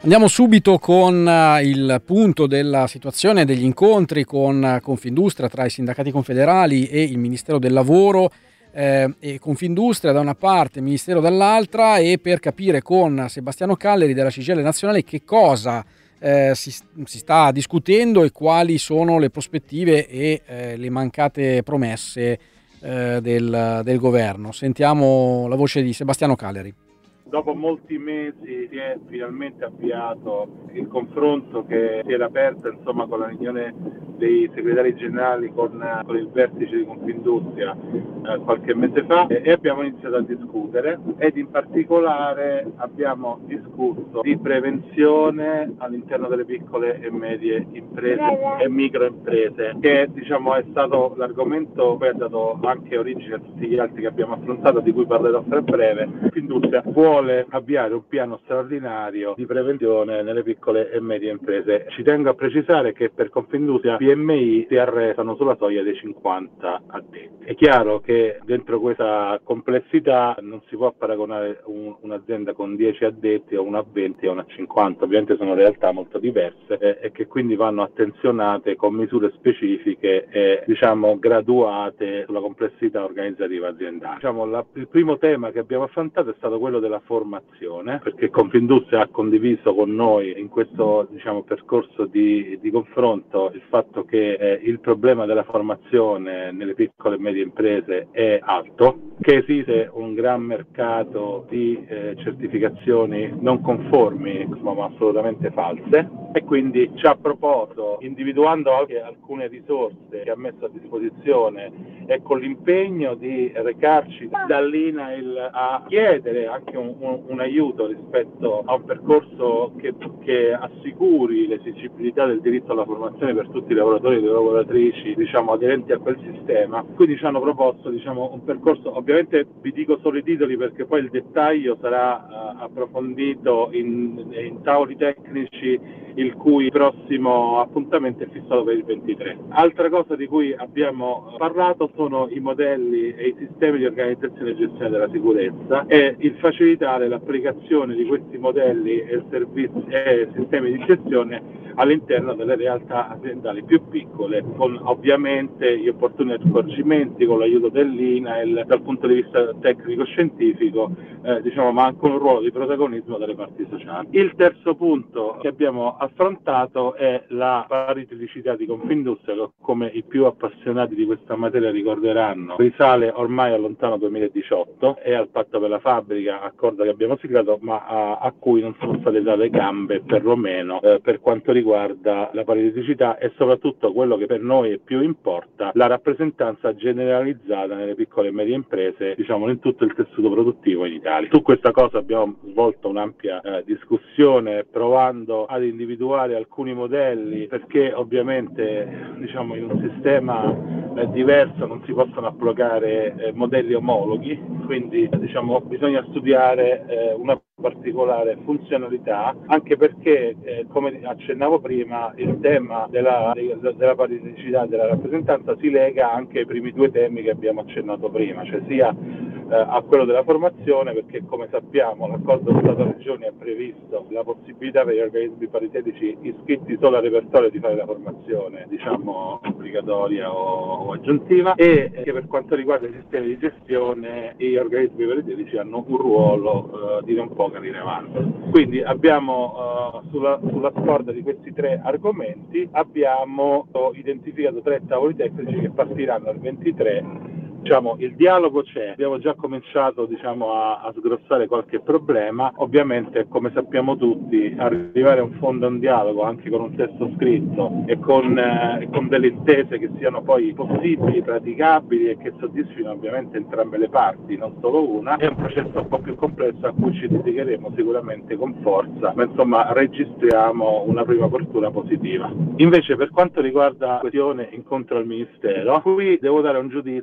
Andiamo subito con uh, il punto della situazione degli incontri con uh, Confindustria, tra i sindacati confederali e il Ministero del Lavoro, eh, e Confindustria da una parte, Ministero dall'altra, e per capire con Sebastiano Calleri della C G I L nazionale che cosa eh, si, si sta discutendo e quali sono le prospettive e eh, le mancate promesse eh, del, del governo. Sentiamo la voce di Sebastiano Calleri. Dopo molti mesi si è finalmente avviato il confronto che si era aperto, insomma, con la riunione dei segretari generali con, con il vertice di Confindustria eh, qualche mese fa, e, e abbiamo iniziato a discutere, ed in particolare abbiamo discusso di prevenzione all'interno delle piccole e medie imprese e microimprese, che diciamo è stato l'argomento che ha dato anche origine a tutti gli altri che abbiamo affrontato, di cui parlerò tra breve. Confindustria vuole avviare un piano straordinario di prevenzione nelle piccole e medie imprese. Ci tengo a precisare che per Confindustria P M I si arrestano sulla soglia dei cinquanta addetti. È chiaro che dentro questa complessità non si può paragonare un, un'azienda con dieci addetti a una a venti o una a cinquanta, ovviamente sono realtà molto diverse eh, e che quindi vanno attenzionate con misure specifiche e diciamo graduate sulla complessità organizzativa aziendale. Diciamo, la, il primo tema che abbiamo affrontato è stato quello della formazione, perché Confindustria ha condiviso con noi in questo diciamo percorso di, di confronto il fatto che eh, il problema della formazione nelle piccole e medie imprese è alto, che esiste un gran mercato di eh, certificazioni non conformi ma assolutamente false, e quindi ci ha proposto, individuando anche alcune risorse che ha messo a disposizione e con l'impegno di recarci dall'I N A I L a chiedere anche un, un, un aiuto rispetto a un percorso che, che assicuri l'esigibilità del diritto alla formazione per tutti i lavoratori e le lavoratrici diciamo aderenti a quel sistema. Quindi ci hanno proposto diciamo un percorso, ovviamente vi dico solo i titoli perché poi il dettaglio sarà uh, approfondito in, in tavoli tecnici, il cui prossimo appuntamento è fissato per il ventitré. Altra cosa di cui abbiamo parlato sono i modelli e i sistemi di organizzazione e gestione della sicurezza e il facilitare l'applicazione di questi modelli e servizi e sistemi di gestione all'interno delle realtà aziendali più piccole, con ovviamente gli opportuni accorgimenti, con l'aiuto dell'I N A I L dal punto di vista tecnico-scientifico, eh, diciamo, ma anche un ruolo di protagonismo delle parti sociali. Il terzo punto che abbiamo affrontato è la paritecnicità di Confindustria, che come i più appassionati di questa materia ricorderanno risale ormai al lontano duemiladiciotto e al patto per la fabbrica, accordo che abbiamo siglato ma a, a cui non sono state date gambe perlomeno eh, per quanto riguarda la paritecnicità e soprattutto quello che per noi più importa, la rappresentanza generalizzata nelle piccole e medie imprese, diciamo in tutto il tessuto produttivo in Italia. Su questa cosa abbiamo svolto un'ampia eh, discussione, provando ad individuare alcuni modelli, perché ovviamente diciamo in un sistema eh, diverso non si possono applicare eh, modelli omologhi, quindi diciamo bisogna studiare eh, una particolare funzionalità, anche perché eh, come accennavo prima il tema della, della paritecnicità e della rappresentanza si lega anche ai primi due temi che abbiamo accennato prima, cioè sia eh, a quello della formazione, perché come sappiamo l'accordo Stato-Regioni ha previsto la possibilità per gli organismi paritetici iscritti solo al repertorio di fare la formazione diciamo obbligatoria o, o aggiuntiva, e che per quanto riguarda i sistemi di gestione gli organismi paritetici hanno un ruolo eh, di non poca rilevanza. Quindi abbiamo uh, sulla, sulla scorda di questi tre argomenti abbiamo uh, identificato tre tavoli tecnici che partiranno al ventitré. Diciamo, il dialogo c'è, abbiamo già cominciato diciamo, a, a sgrossare qualche problema, ovviamente come sappiamo tutti arrivare a un fondo a un dialogo anche con un testo scritto e con, eh, con delle intese che siano poi possibili, praticabili e che soddisfino ovviamente entrambe le parti, non solo una, è un processo un po' più complesso a cui ci dedicheremo sicuramente con forza, ma insomma registriamo una prima postura positiva. Invece per quanto riguarda la questione incontro al Ministero, qui devo dare un giudizio di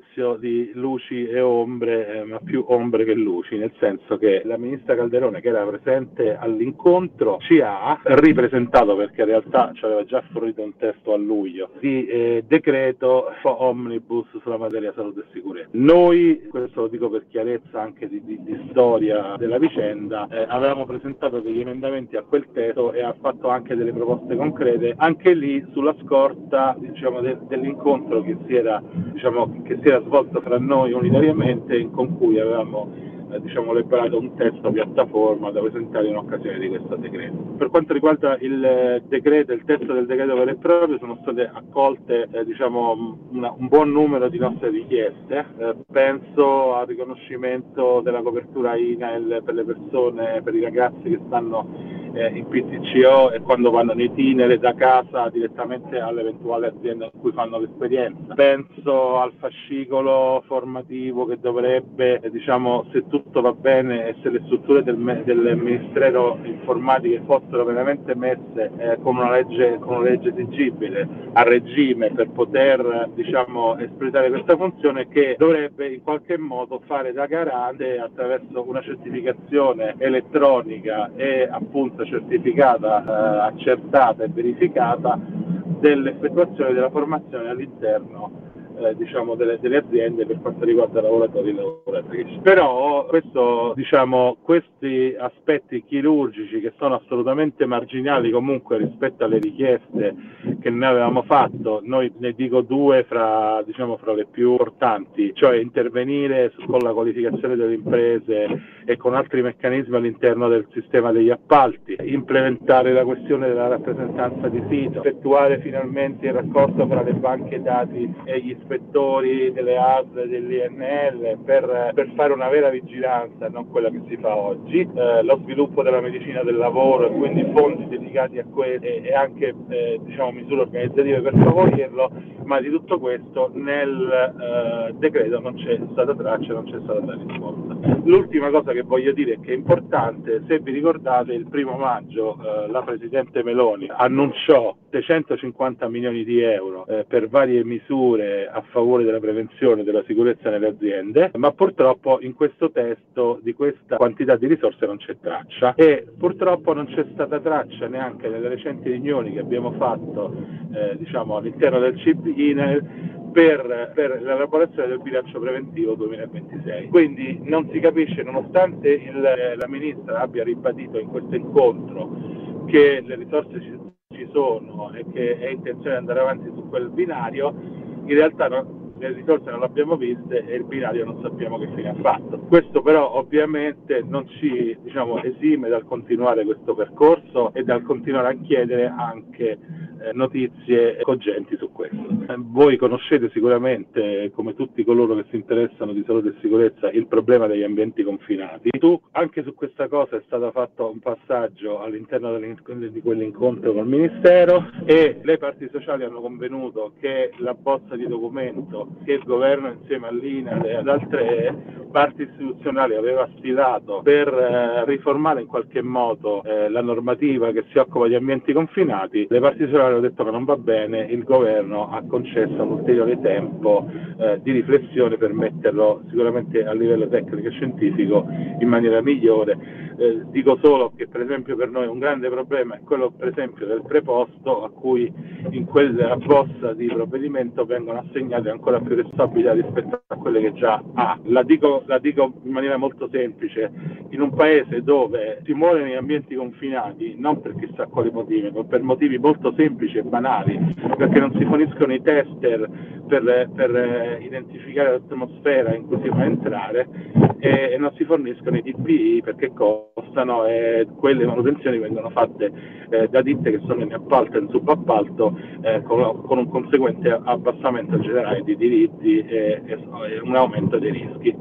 quasi luci e ombre, eh, ma più ombre che luci, nel senso che la ministra Calderone, che era presente all'incontro, ci ha ripresentato, perché in realtà ci aveva già fornito un testo a luglio, di eh, decreto omnibus sulla materia salute e sicurezza. Noi, questo lo dico per chiarezza anche di, di, di storia della vicenda, eh, avevamo presentato degli emendamenti a quel testo e ha fatto anche delle proposte concrete, anche lì sulla scorta, diciamo, de, dell'incontro che si era, diciamo, che si era svolto fra noi unitariamente, con cui avevamo eh, diciamo, elaborato un testo piattaforma da presentare in occasione di questo decreto. Per quanto riguarda il decreto, il testo del decreto vero e proprio, sono state accolte eh, diciamo, una, un buon numero di nostre richieste. Eh, penso al riconoscimento della copertura I N A I L per le persone, per i ragazzi che stanno eh, in P T C O e quando vanno in itinere da casa direttamente all'eventuale azienda in cui fanno l'esperienza. Penso al fascicolo formativo che dovrebbe, eh, diciamo, se tutto va bene e se le strutture del, del Ministero informatiche fossero veramente messe eh, con una legge con una legge esigibile a regime per poter, diciamo, espletare questa funzione, che dovrebbe in qualche modo fare da garante attraverso una certificazione elettronica e appunto certificata, eh, accertata e verificata dell'effettuazione della formazione all'interno Eh, diciamo delle, delle aziende per quanto riguarda lavoratori e lavoratrici. Però questo, diciamo, questi aspetti chirurgici, che sono assolutamente marginali comunque rispetto alle richieste che noi avevamo fatto, noi ne dico due fra, diciamo, fra le più importanti, cioè intervenire con la qualificazione delle imprese e con altri meccanismi all'interno del sistema degli appalti, implementare la questione della rappresentanza di sito, effettuare finalmente il raccordo fra le banche dati e gli ispettori delle A S L e dell'I N L per, per fare una vera vigilanza, non quella che si fa oggi, eh, lo sviluppo della medicina del lavoro e quindi fondi dedicati a questo e, e anche eh, diciamo, misure organizzative per favorirlo, ma di tutto questo nel eh, decreto non c'è stata traccia, non c'è stata data risposta. L'ultima cosa che voglio dire è che è importante, se vi ricordate, il primo maggio eh, la Presidente Meloni annunciò seicentocinquanta milioni di euro eh, per varie misure a favore della prevenzione e della sicurezza nelle aziende, ma purtroppo in questo testo di questa quantità di risorse non c'è traccia e purtroppo non c'è stata traccia neanche nelle recenti riunioni che abbiamo fatto eh, diciamo all'interno del C I P I N A I L per, per l'elaborazione del bilancio preventivo duemilaventisei. Quindi non si capisce, nonostante il, la Ministra abbia ribadito in questo incontro che le risorse ci, ci sono e che è intenzione di andare avanti su quel binario, in realtà no, le risorse non le abbiamo viste e il binario non sappiamo che fine ha fatto. Questo però ovviamente non ci, diciamo, esime dal continuare questo percorso e dal continuare a chiedere anche eh, notizie cogenti su questo. Eh, voi conoscete sicuramente, come tutti coloro che si interessano di salute e sicurezza, il problema degli ambienti confinati. Tu, anche su questa cosa è stato fatto un passaggio all'interno di quell'incontro col Ministero e le parti sociali hanno convenuto che la bozza di documento che il governo insieme all'I N A L e ad altre parti istituzionali aveva stilato per eh, riformare in qualche modo eh, la normativa che si occupa di ambienti confinati, le parti sociali hanno detto che non va bene, il governo ha concesso un ulteriore tempo eh, di riflessione per metterlo sicuramente a livello tecnico e scientifico in maniera migliore. Eh, dico solo che per esempio per noi un grande problema è quello per esempio del preposto, a cui in quella bozza di provvedimento vengono assegnate ancora più responsabilità rispetto a quelle che già ha. La dico, la dico in maniera molto semplice: in un paese dove si muore negli ambienti confinati non per chissà quali motivi, ma per motivi molto semplici e banali, perché non si forniscono i tester per, per identificare l'atmosfera in cui si va a entrare e, e non si forniscono i T P I perché costano e quelle manutenzioni vengono fatte eh, da ditte che sono in appalto e in subappalto eh, con, con un conseguente abbassamento generale di diritti e, e un aumento dei rischi.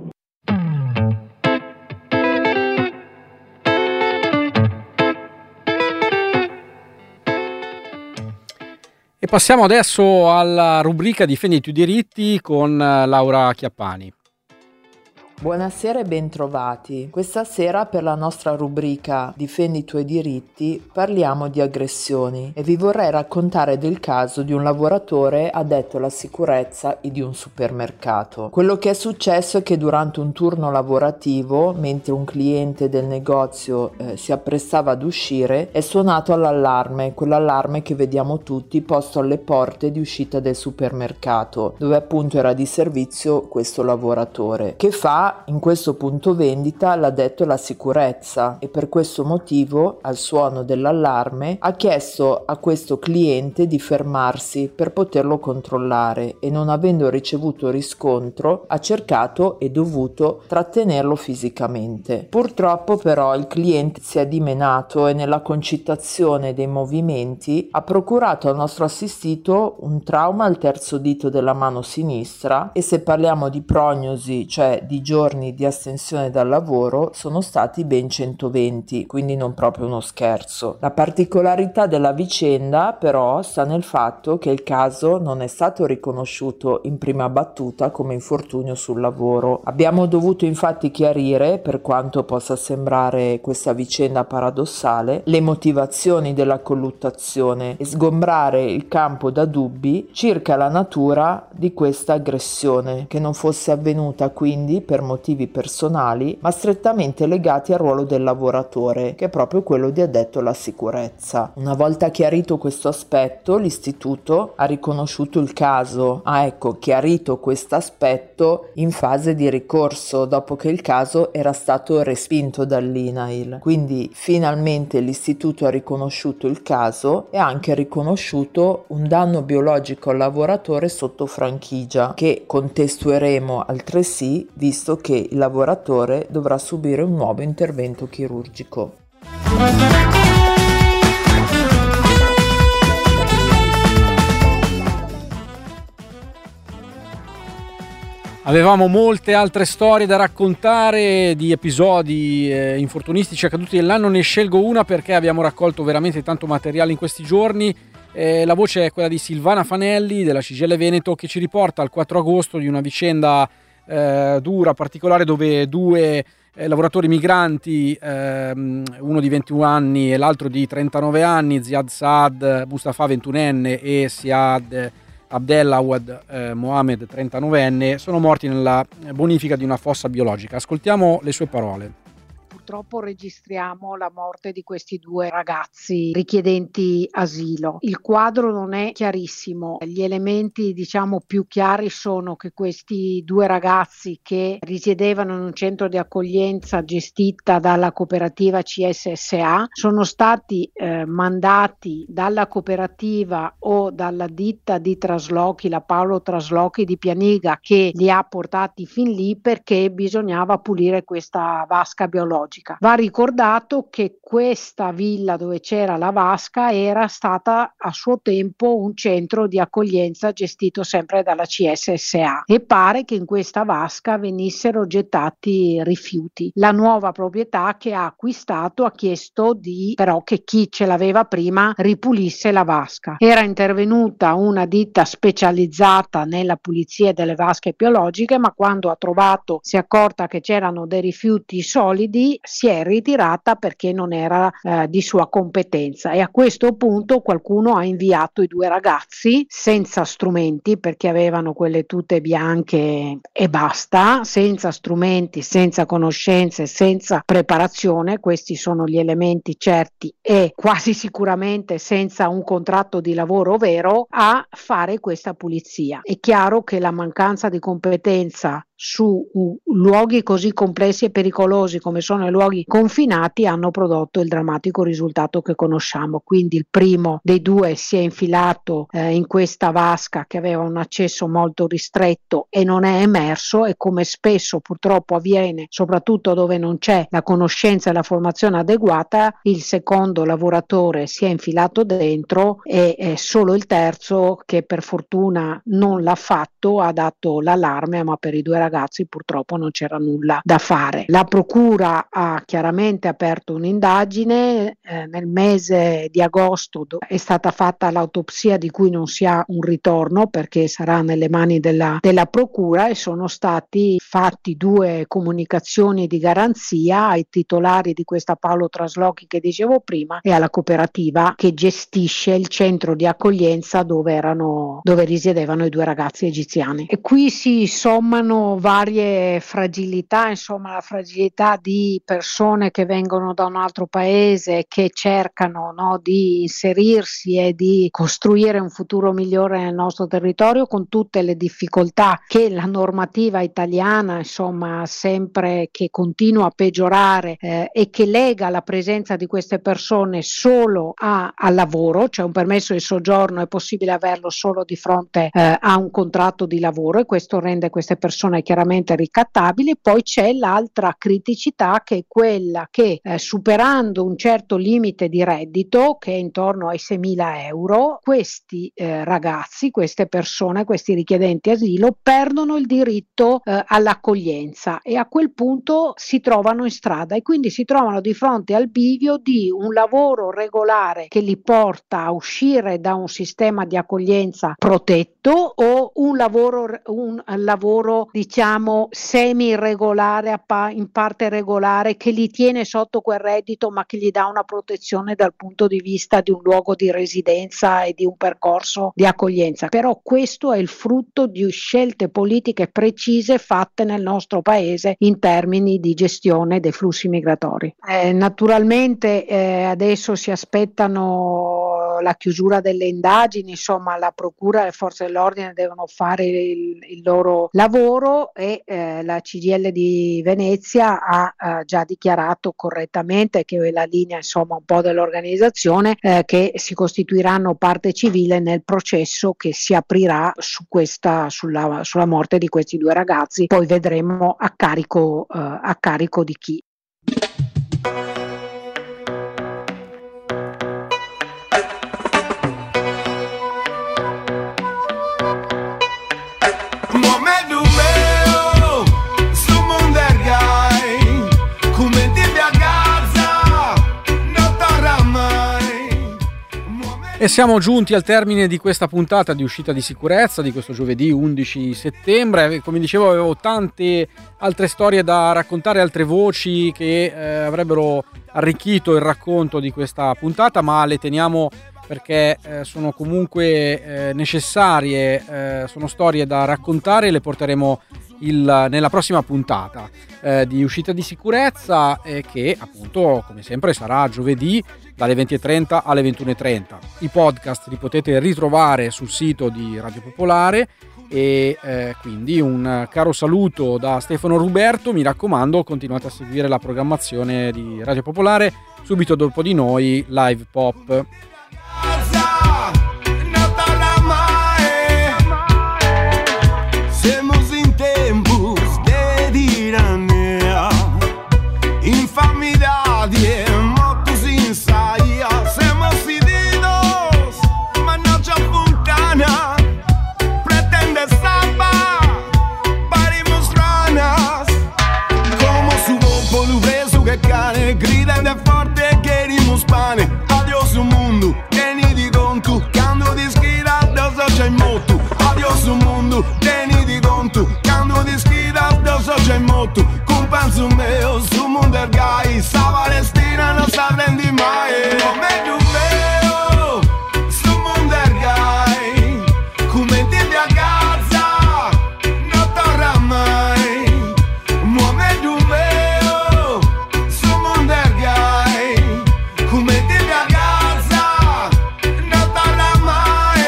E passiamo adesso alla rubrica Difendi i tuoi diritti con Laura Chiappani. Buonasera e bentrovati. Questa sera per la nostra rubrica Difendi i tuoi diritti parliamo di aggressioni e vi vorrei raccontare del caso di un lavoratore addetto alla sicurezza di un supermercato. Quello che è successo è che durante un turno lavorativo, mentre un cliente del negozio eh, si apprestava ad uscire, è suonato l'allarme, quell'allarme che vediamo tutti posto alle porte di uscita del supermercato, dove appunto era di servizio questo lavoratore, che fa in questo punto vendita l'addetto alla sicurezza e per questo motivo al suono dell'allarme ha chiesto a questo cliente di fermarsi per poterlo controllare e non avendo ricevuto riscontro ha cercato e dovuto trattenerlo fisicamente. Purtroppo però il cliente si è dimenato e nella concitazione dei movimenti ha procurato al nostro assistito un trauma al terzo dito della mano sinistra e se parliamo di prognosi, cioè di giorni di astensione dal lavoro, sono stati ben centoventi, quindi non proprio uno scherzo. La particolarità della vicenda però sta nel fatto che il caso non è stato riconosciuto in prima battuta come infortunio sul lavoro. Abbiamo dovuto infatti chiarire, per quanto possa sembrare questa vicenda paradossale, le motivazioni della colluttazione e sgombrare il campo da dubbi circa la natura di questa aggressione, che non fosse avvenuta quindi per motivi personali, ma strettamente legati al ruolo del lavoratore, che è proprio quello di addetto alla sicurezza. Una volta chiarito questo aspetto, l'istituto ha riconosciuto il caso, ha ecco chiarito questo aspetto in fase di ricorso, dopo che il caso era stato respinto dall'I N A I L. Quindi finalmente l'istituto ha riconosciuto il caso e ha anche riconosciuto un danno biologico al lavoratore sotto franchigia, che contestueremo altresì, visto che il lavoratore dovrà subire un nuovo intervento chirurgico. Avevamo molte altre storie da raccontare di episodi eh, infortunistici accaduti nell'anno, ne scelgo una perché abbiamo raccolto veramente tanto materiale in questi giorni. Eh, la voce è quella di Silvana Fanelli della C G I L Veneto, che ci riporta al quattro agosto di una vicenda eh, dura, particolare, dove due eh, lavoratori migranti, ehm, uno di ventuno anni e l'altro di trentanove anni, Ziad Saad Mustafa ventunenne e Siad Abdelawad eh, Mohamed trentanovenne, sono morti nella bonifica di una fossa biologica. Ascoltiamo le sue parole. Purtroppo registriamo la morte di questi due ragazzi richiedenti asilo. Il quadro non è chiarissimo. Gli elementi, diciamo, più chiari sono che questi due ragazzi che risiedevano in un centro di accoglienza gestita dalla cooperativa C S S A sono stati eh, mandati dalla cooperativa o dalla ditta di traslochi, la Paolo Traslochi di Pianiga, che li ha portati fin lì perché bisognava pulire questa vasca biologica. Va ricordato che questa villa dove c'era la vasca era stata a suo tempo un centro di accoglienza gestito sempre dalla C S S A e pare che in questa vasca venissero gettati rifiuti. La nuova proprietà che ha acquistato ha chiesto di però che chi ce l'aveva prima ripulisse la vasca. Era intervenuta una ditta specializzata nella pulizia delle vasche biologiche, ma quando ha trovato, si è accorta che c'erano dei rifiuti solidi, si è ritirata perché non era eh, di sua competenza e a questo punto qualcuno ha inviato i due ragazzi senza strumenti, perché avevano quelle tute bianche e basta, senza strumenti, senza conoscenze, senza preparazione, questi sono gli elementi certi, e quasi sicuramente senza un contratto di lavoro vero, a fare questa pulizia. È chiaro che la mancanza di competenza su uh, luoghi così complessi e pericolosi come sono i luoghi confinati hanno prodotto il drammatico risultato che conosciamo. Quindi il primo dei due si è infilato eh, in questa vasca che aveva un accesso molto ristretto e non è emerso, e come spesso purtroppo avviene soprattutto dove non c'è la conoscenza e la formazione adeguata, il secondo lavoratore si è infilato dentro e è solo il terzo, che per fortuna non l'ha fatto, ha dato l'allarme, ma per i due ragazzi ragazzi purtroppo non c'era nulla da fare. La procura ha chiaramente aperto un'indagine, eh, nel mese di agosto è stata fatta l'autopsia di cui non si ha un ritorno perché sarà nelle mani della, della procura, e sono stati fatti due comunicazioni di garanzia ai titolari di questa Paolo Traslochi che dicevo prima e alla cooperativa che gestisce il centro di accoglienza dove erano dove risiedevano i due ragazzi egiziani. E qui si sommano varie fragilità, insomma la fragilità di persone che vengono da un altro paese, che cercano, no, di inserirsi e di costruire un futuro migliore nel nostro territorio, con tutte le difficoltà che la normativa italiana insomma sempre che continua a peggiorare eh, e che lega la presenza di queste persone solo a, al lavoro, cioè un permesso di soggiorno è possibile averlo solo di fronte eh, a un contratto di lavoro, e questo rende queste persone chiaramente ricattabili. Poi c'è l'altra criticità, che è quella che eh, superando un certo limite di reddito, che è intorno ai seimila euro, questi eh, ragazzi, queste persone, questi richiedenti asilo perdono il diritto eh, all'accoglienza, e a quel punto si trovano in strada e quindi si trovano di fronte al bivio di un lavoro regolare che li porta a uscire da un sistema di accoglienza protetto, o un lavoro, un lavoro diciamo semi-regolare, in parte regolare, che li tiene sotto quel reddito ma che gli dà una protezione dal punto di vista di un luogo di residenza e di un percorso di accoglienza. Però questo è il frutto di scelte politiche precise fatte nel nostro paese in termini di gestione dei flussi migratori. Eh, naturalmente eh, adesso si aspettano la chiusura delle indagini, insomma la procura e le forze dell'ordine devono fare il, il loro lavoro, e eh, la C G I L di Venezia ha eh, già dichiarato correttamente, che è la linea insomma un po' dell'organizzazione, eh, che si costituiranno parte civile nel processo che si aprirà su questa, sulla, sulla morte di questi due ragazzi. Poi vedremo a carico, eh, a carico di chi. E siamo giunti al termine di questa puntata di Uscita di Sicurezza di questo giovedì undici settembre. Come dicevo, avevo tante altre storie da raccontare, altre voci che eh, avrebbero arricchito il racconto di questa puntata, ma le teniamo perché eh, sono comunque eh, necessarie, eh, sono storie da raccontare, e le porteremo il, nella prossima puntata eh, di Uscita di Sicurezza, eh, che appunto come sempre sarà giovedì dalle venti e trenta alle ventuno e trenta. I podcast li potete ritrovare sul sito di Radio Popolare, e eh, quindi un caro saluto da Stefano Ruberto. Mi raccomando, continuate a seguire la programmazione di Radio Popolare. Subito dopo di noi Live Pop. Adiós mundo, tieni di conto, cambio di schida, adesso c'è moto. Adiós mundo, tieni di conto, cambio di schida, adesso c'è moto. Compenso mio, su mondo è gai, sta Palestina non sa prendi mai. Come tu veo, su mondo è gai, come ti a casa, non torna mai. Come tu veo, su mondo è gai, come ti a casa, non torna mai.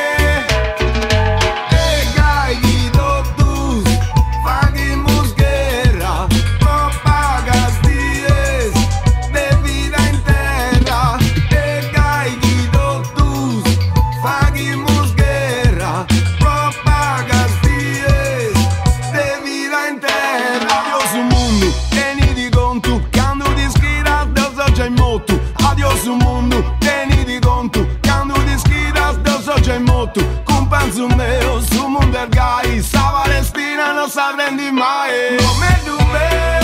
E gai di tu, faghi musghera, propagas dies, de vida in terra. E gai di tu, faghi musghera, propagas dies, de vida in terra. Adiós mundo, tieni di conto, cambio di schida, adesso c'è moto. Adiós mundo, tieni di conto, cambio di schida, adesso c'è moto. Compenso mio, su mondo è gai, sta Palestina non s'arrendi mai. Come tu me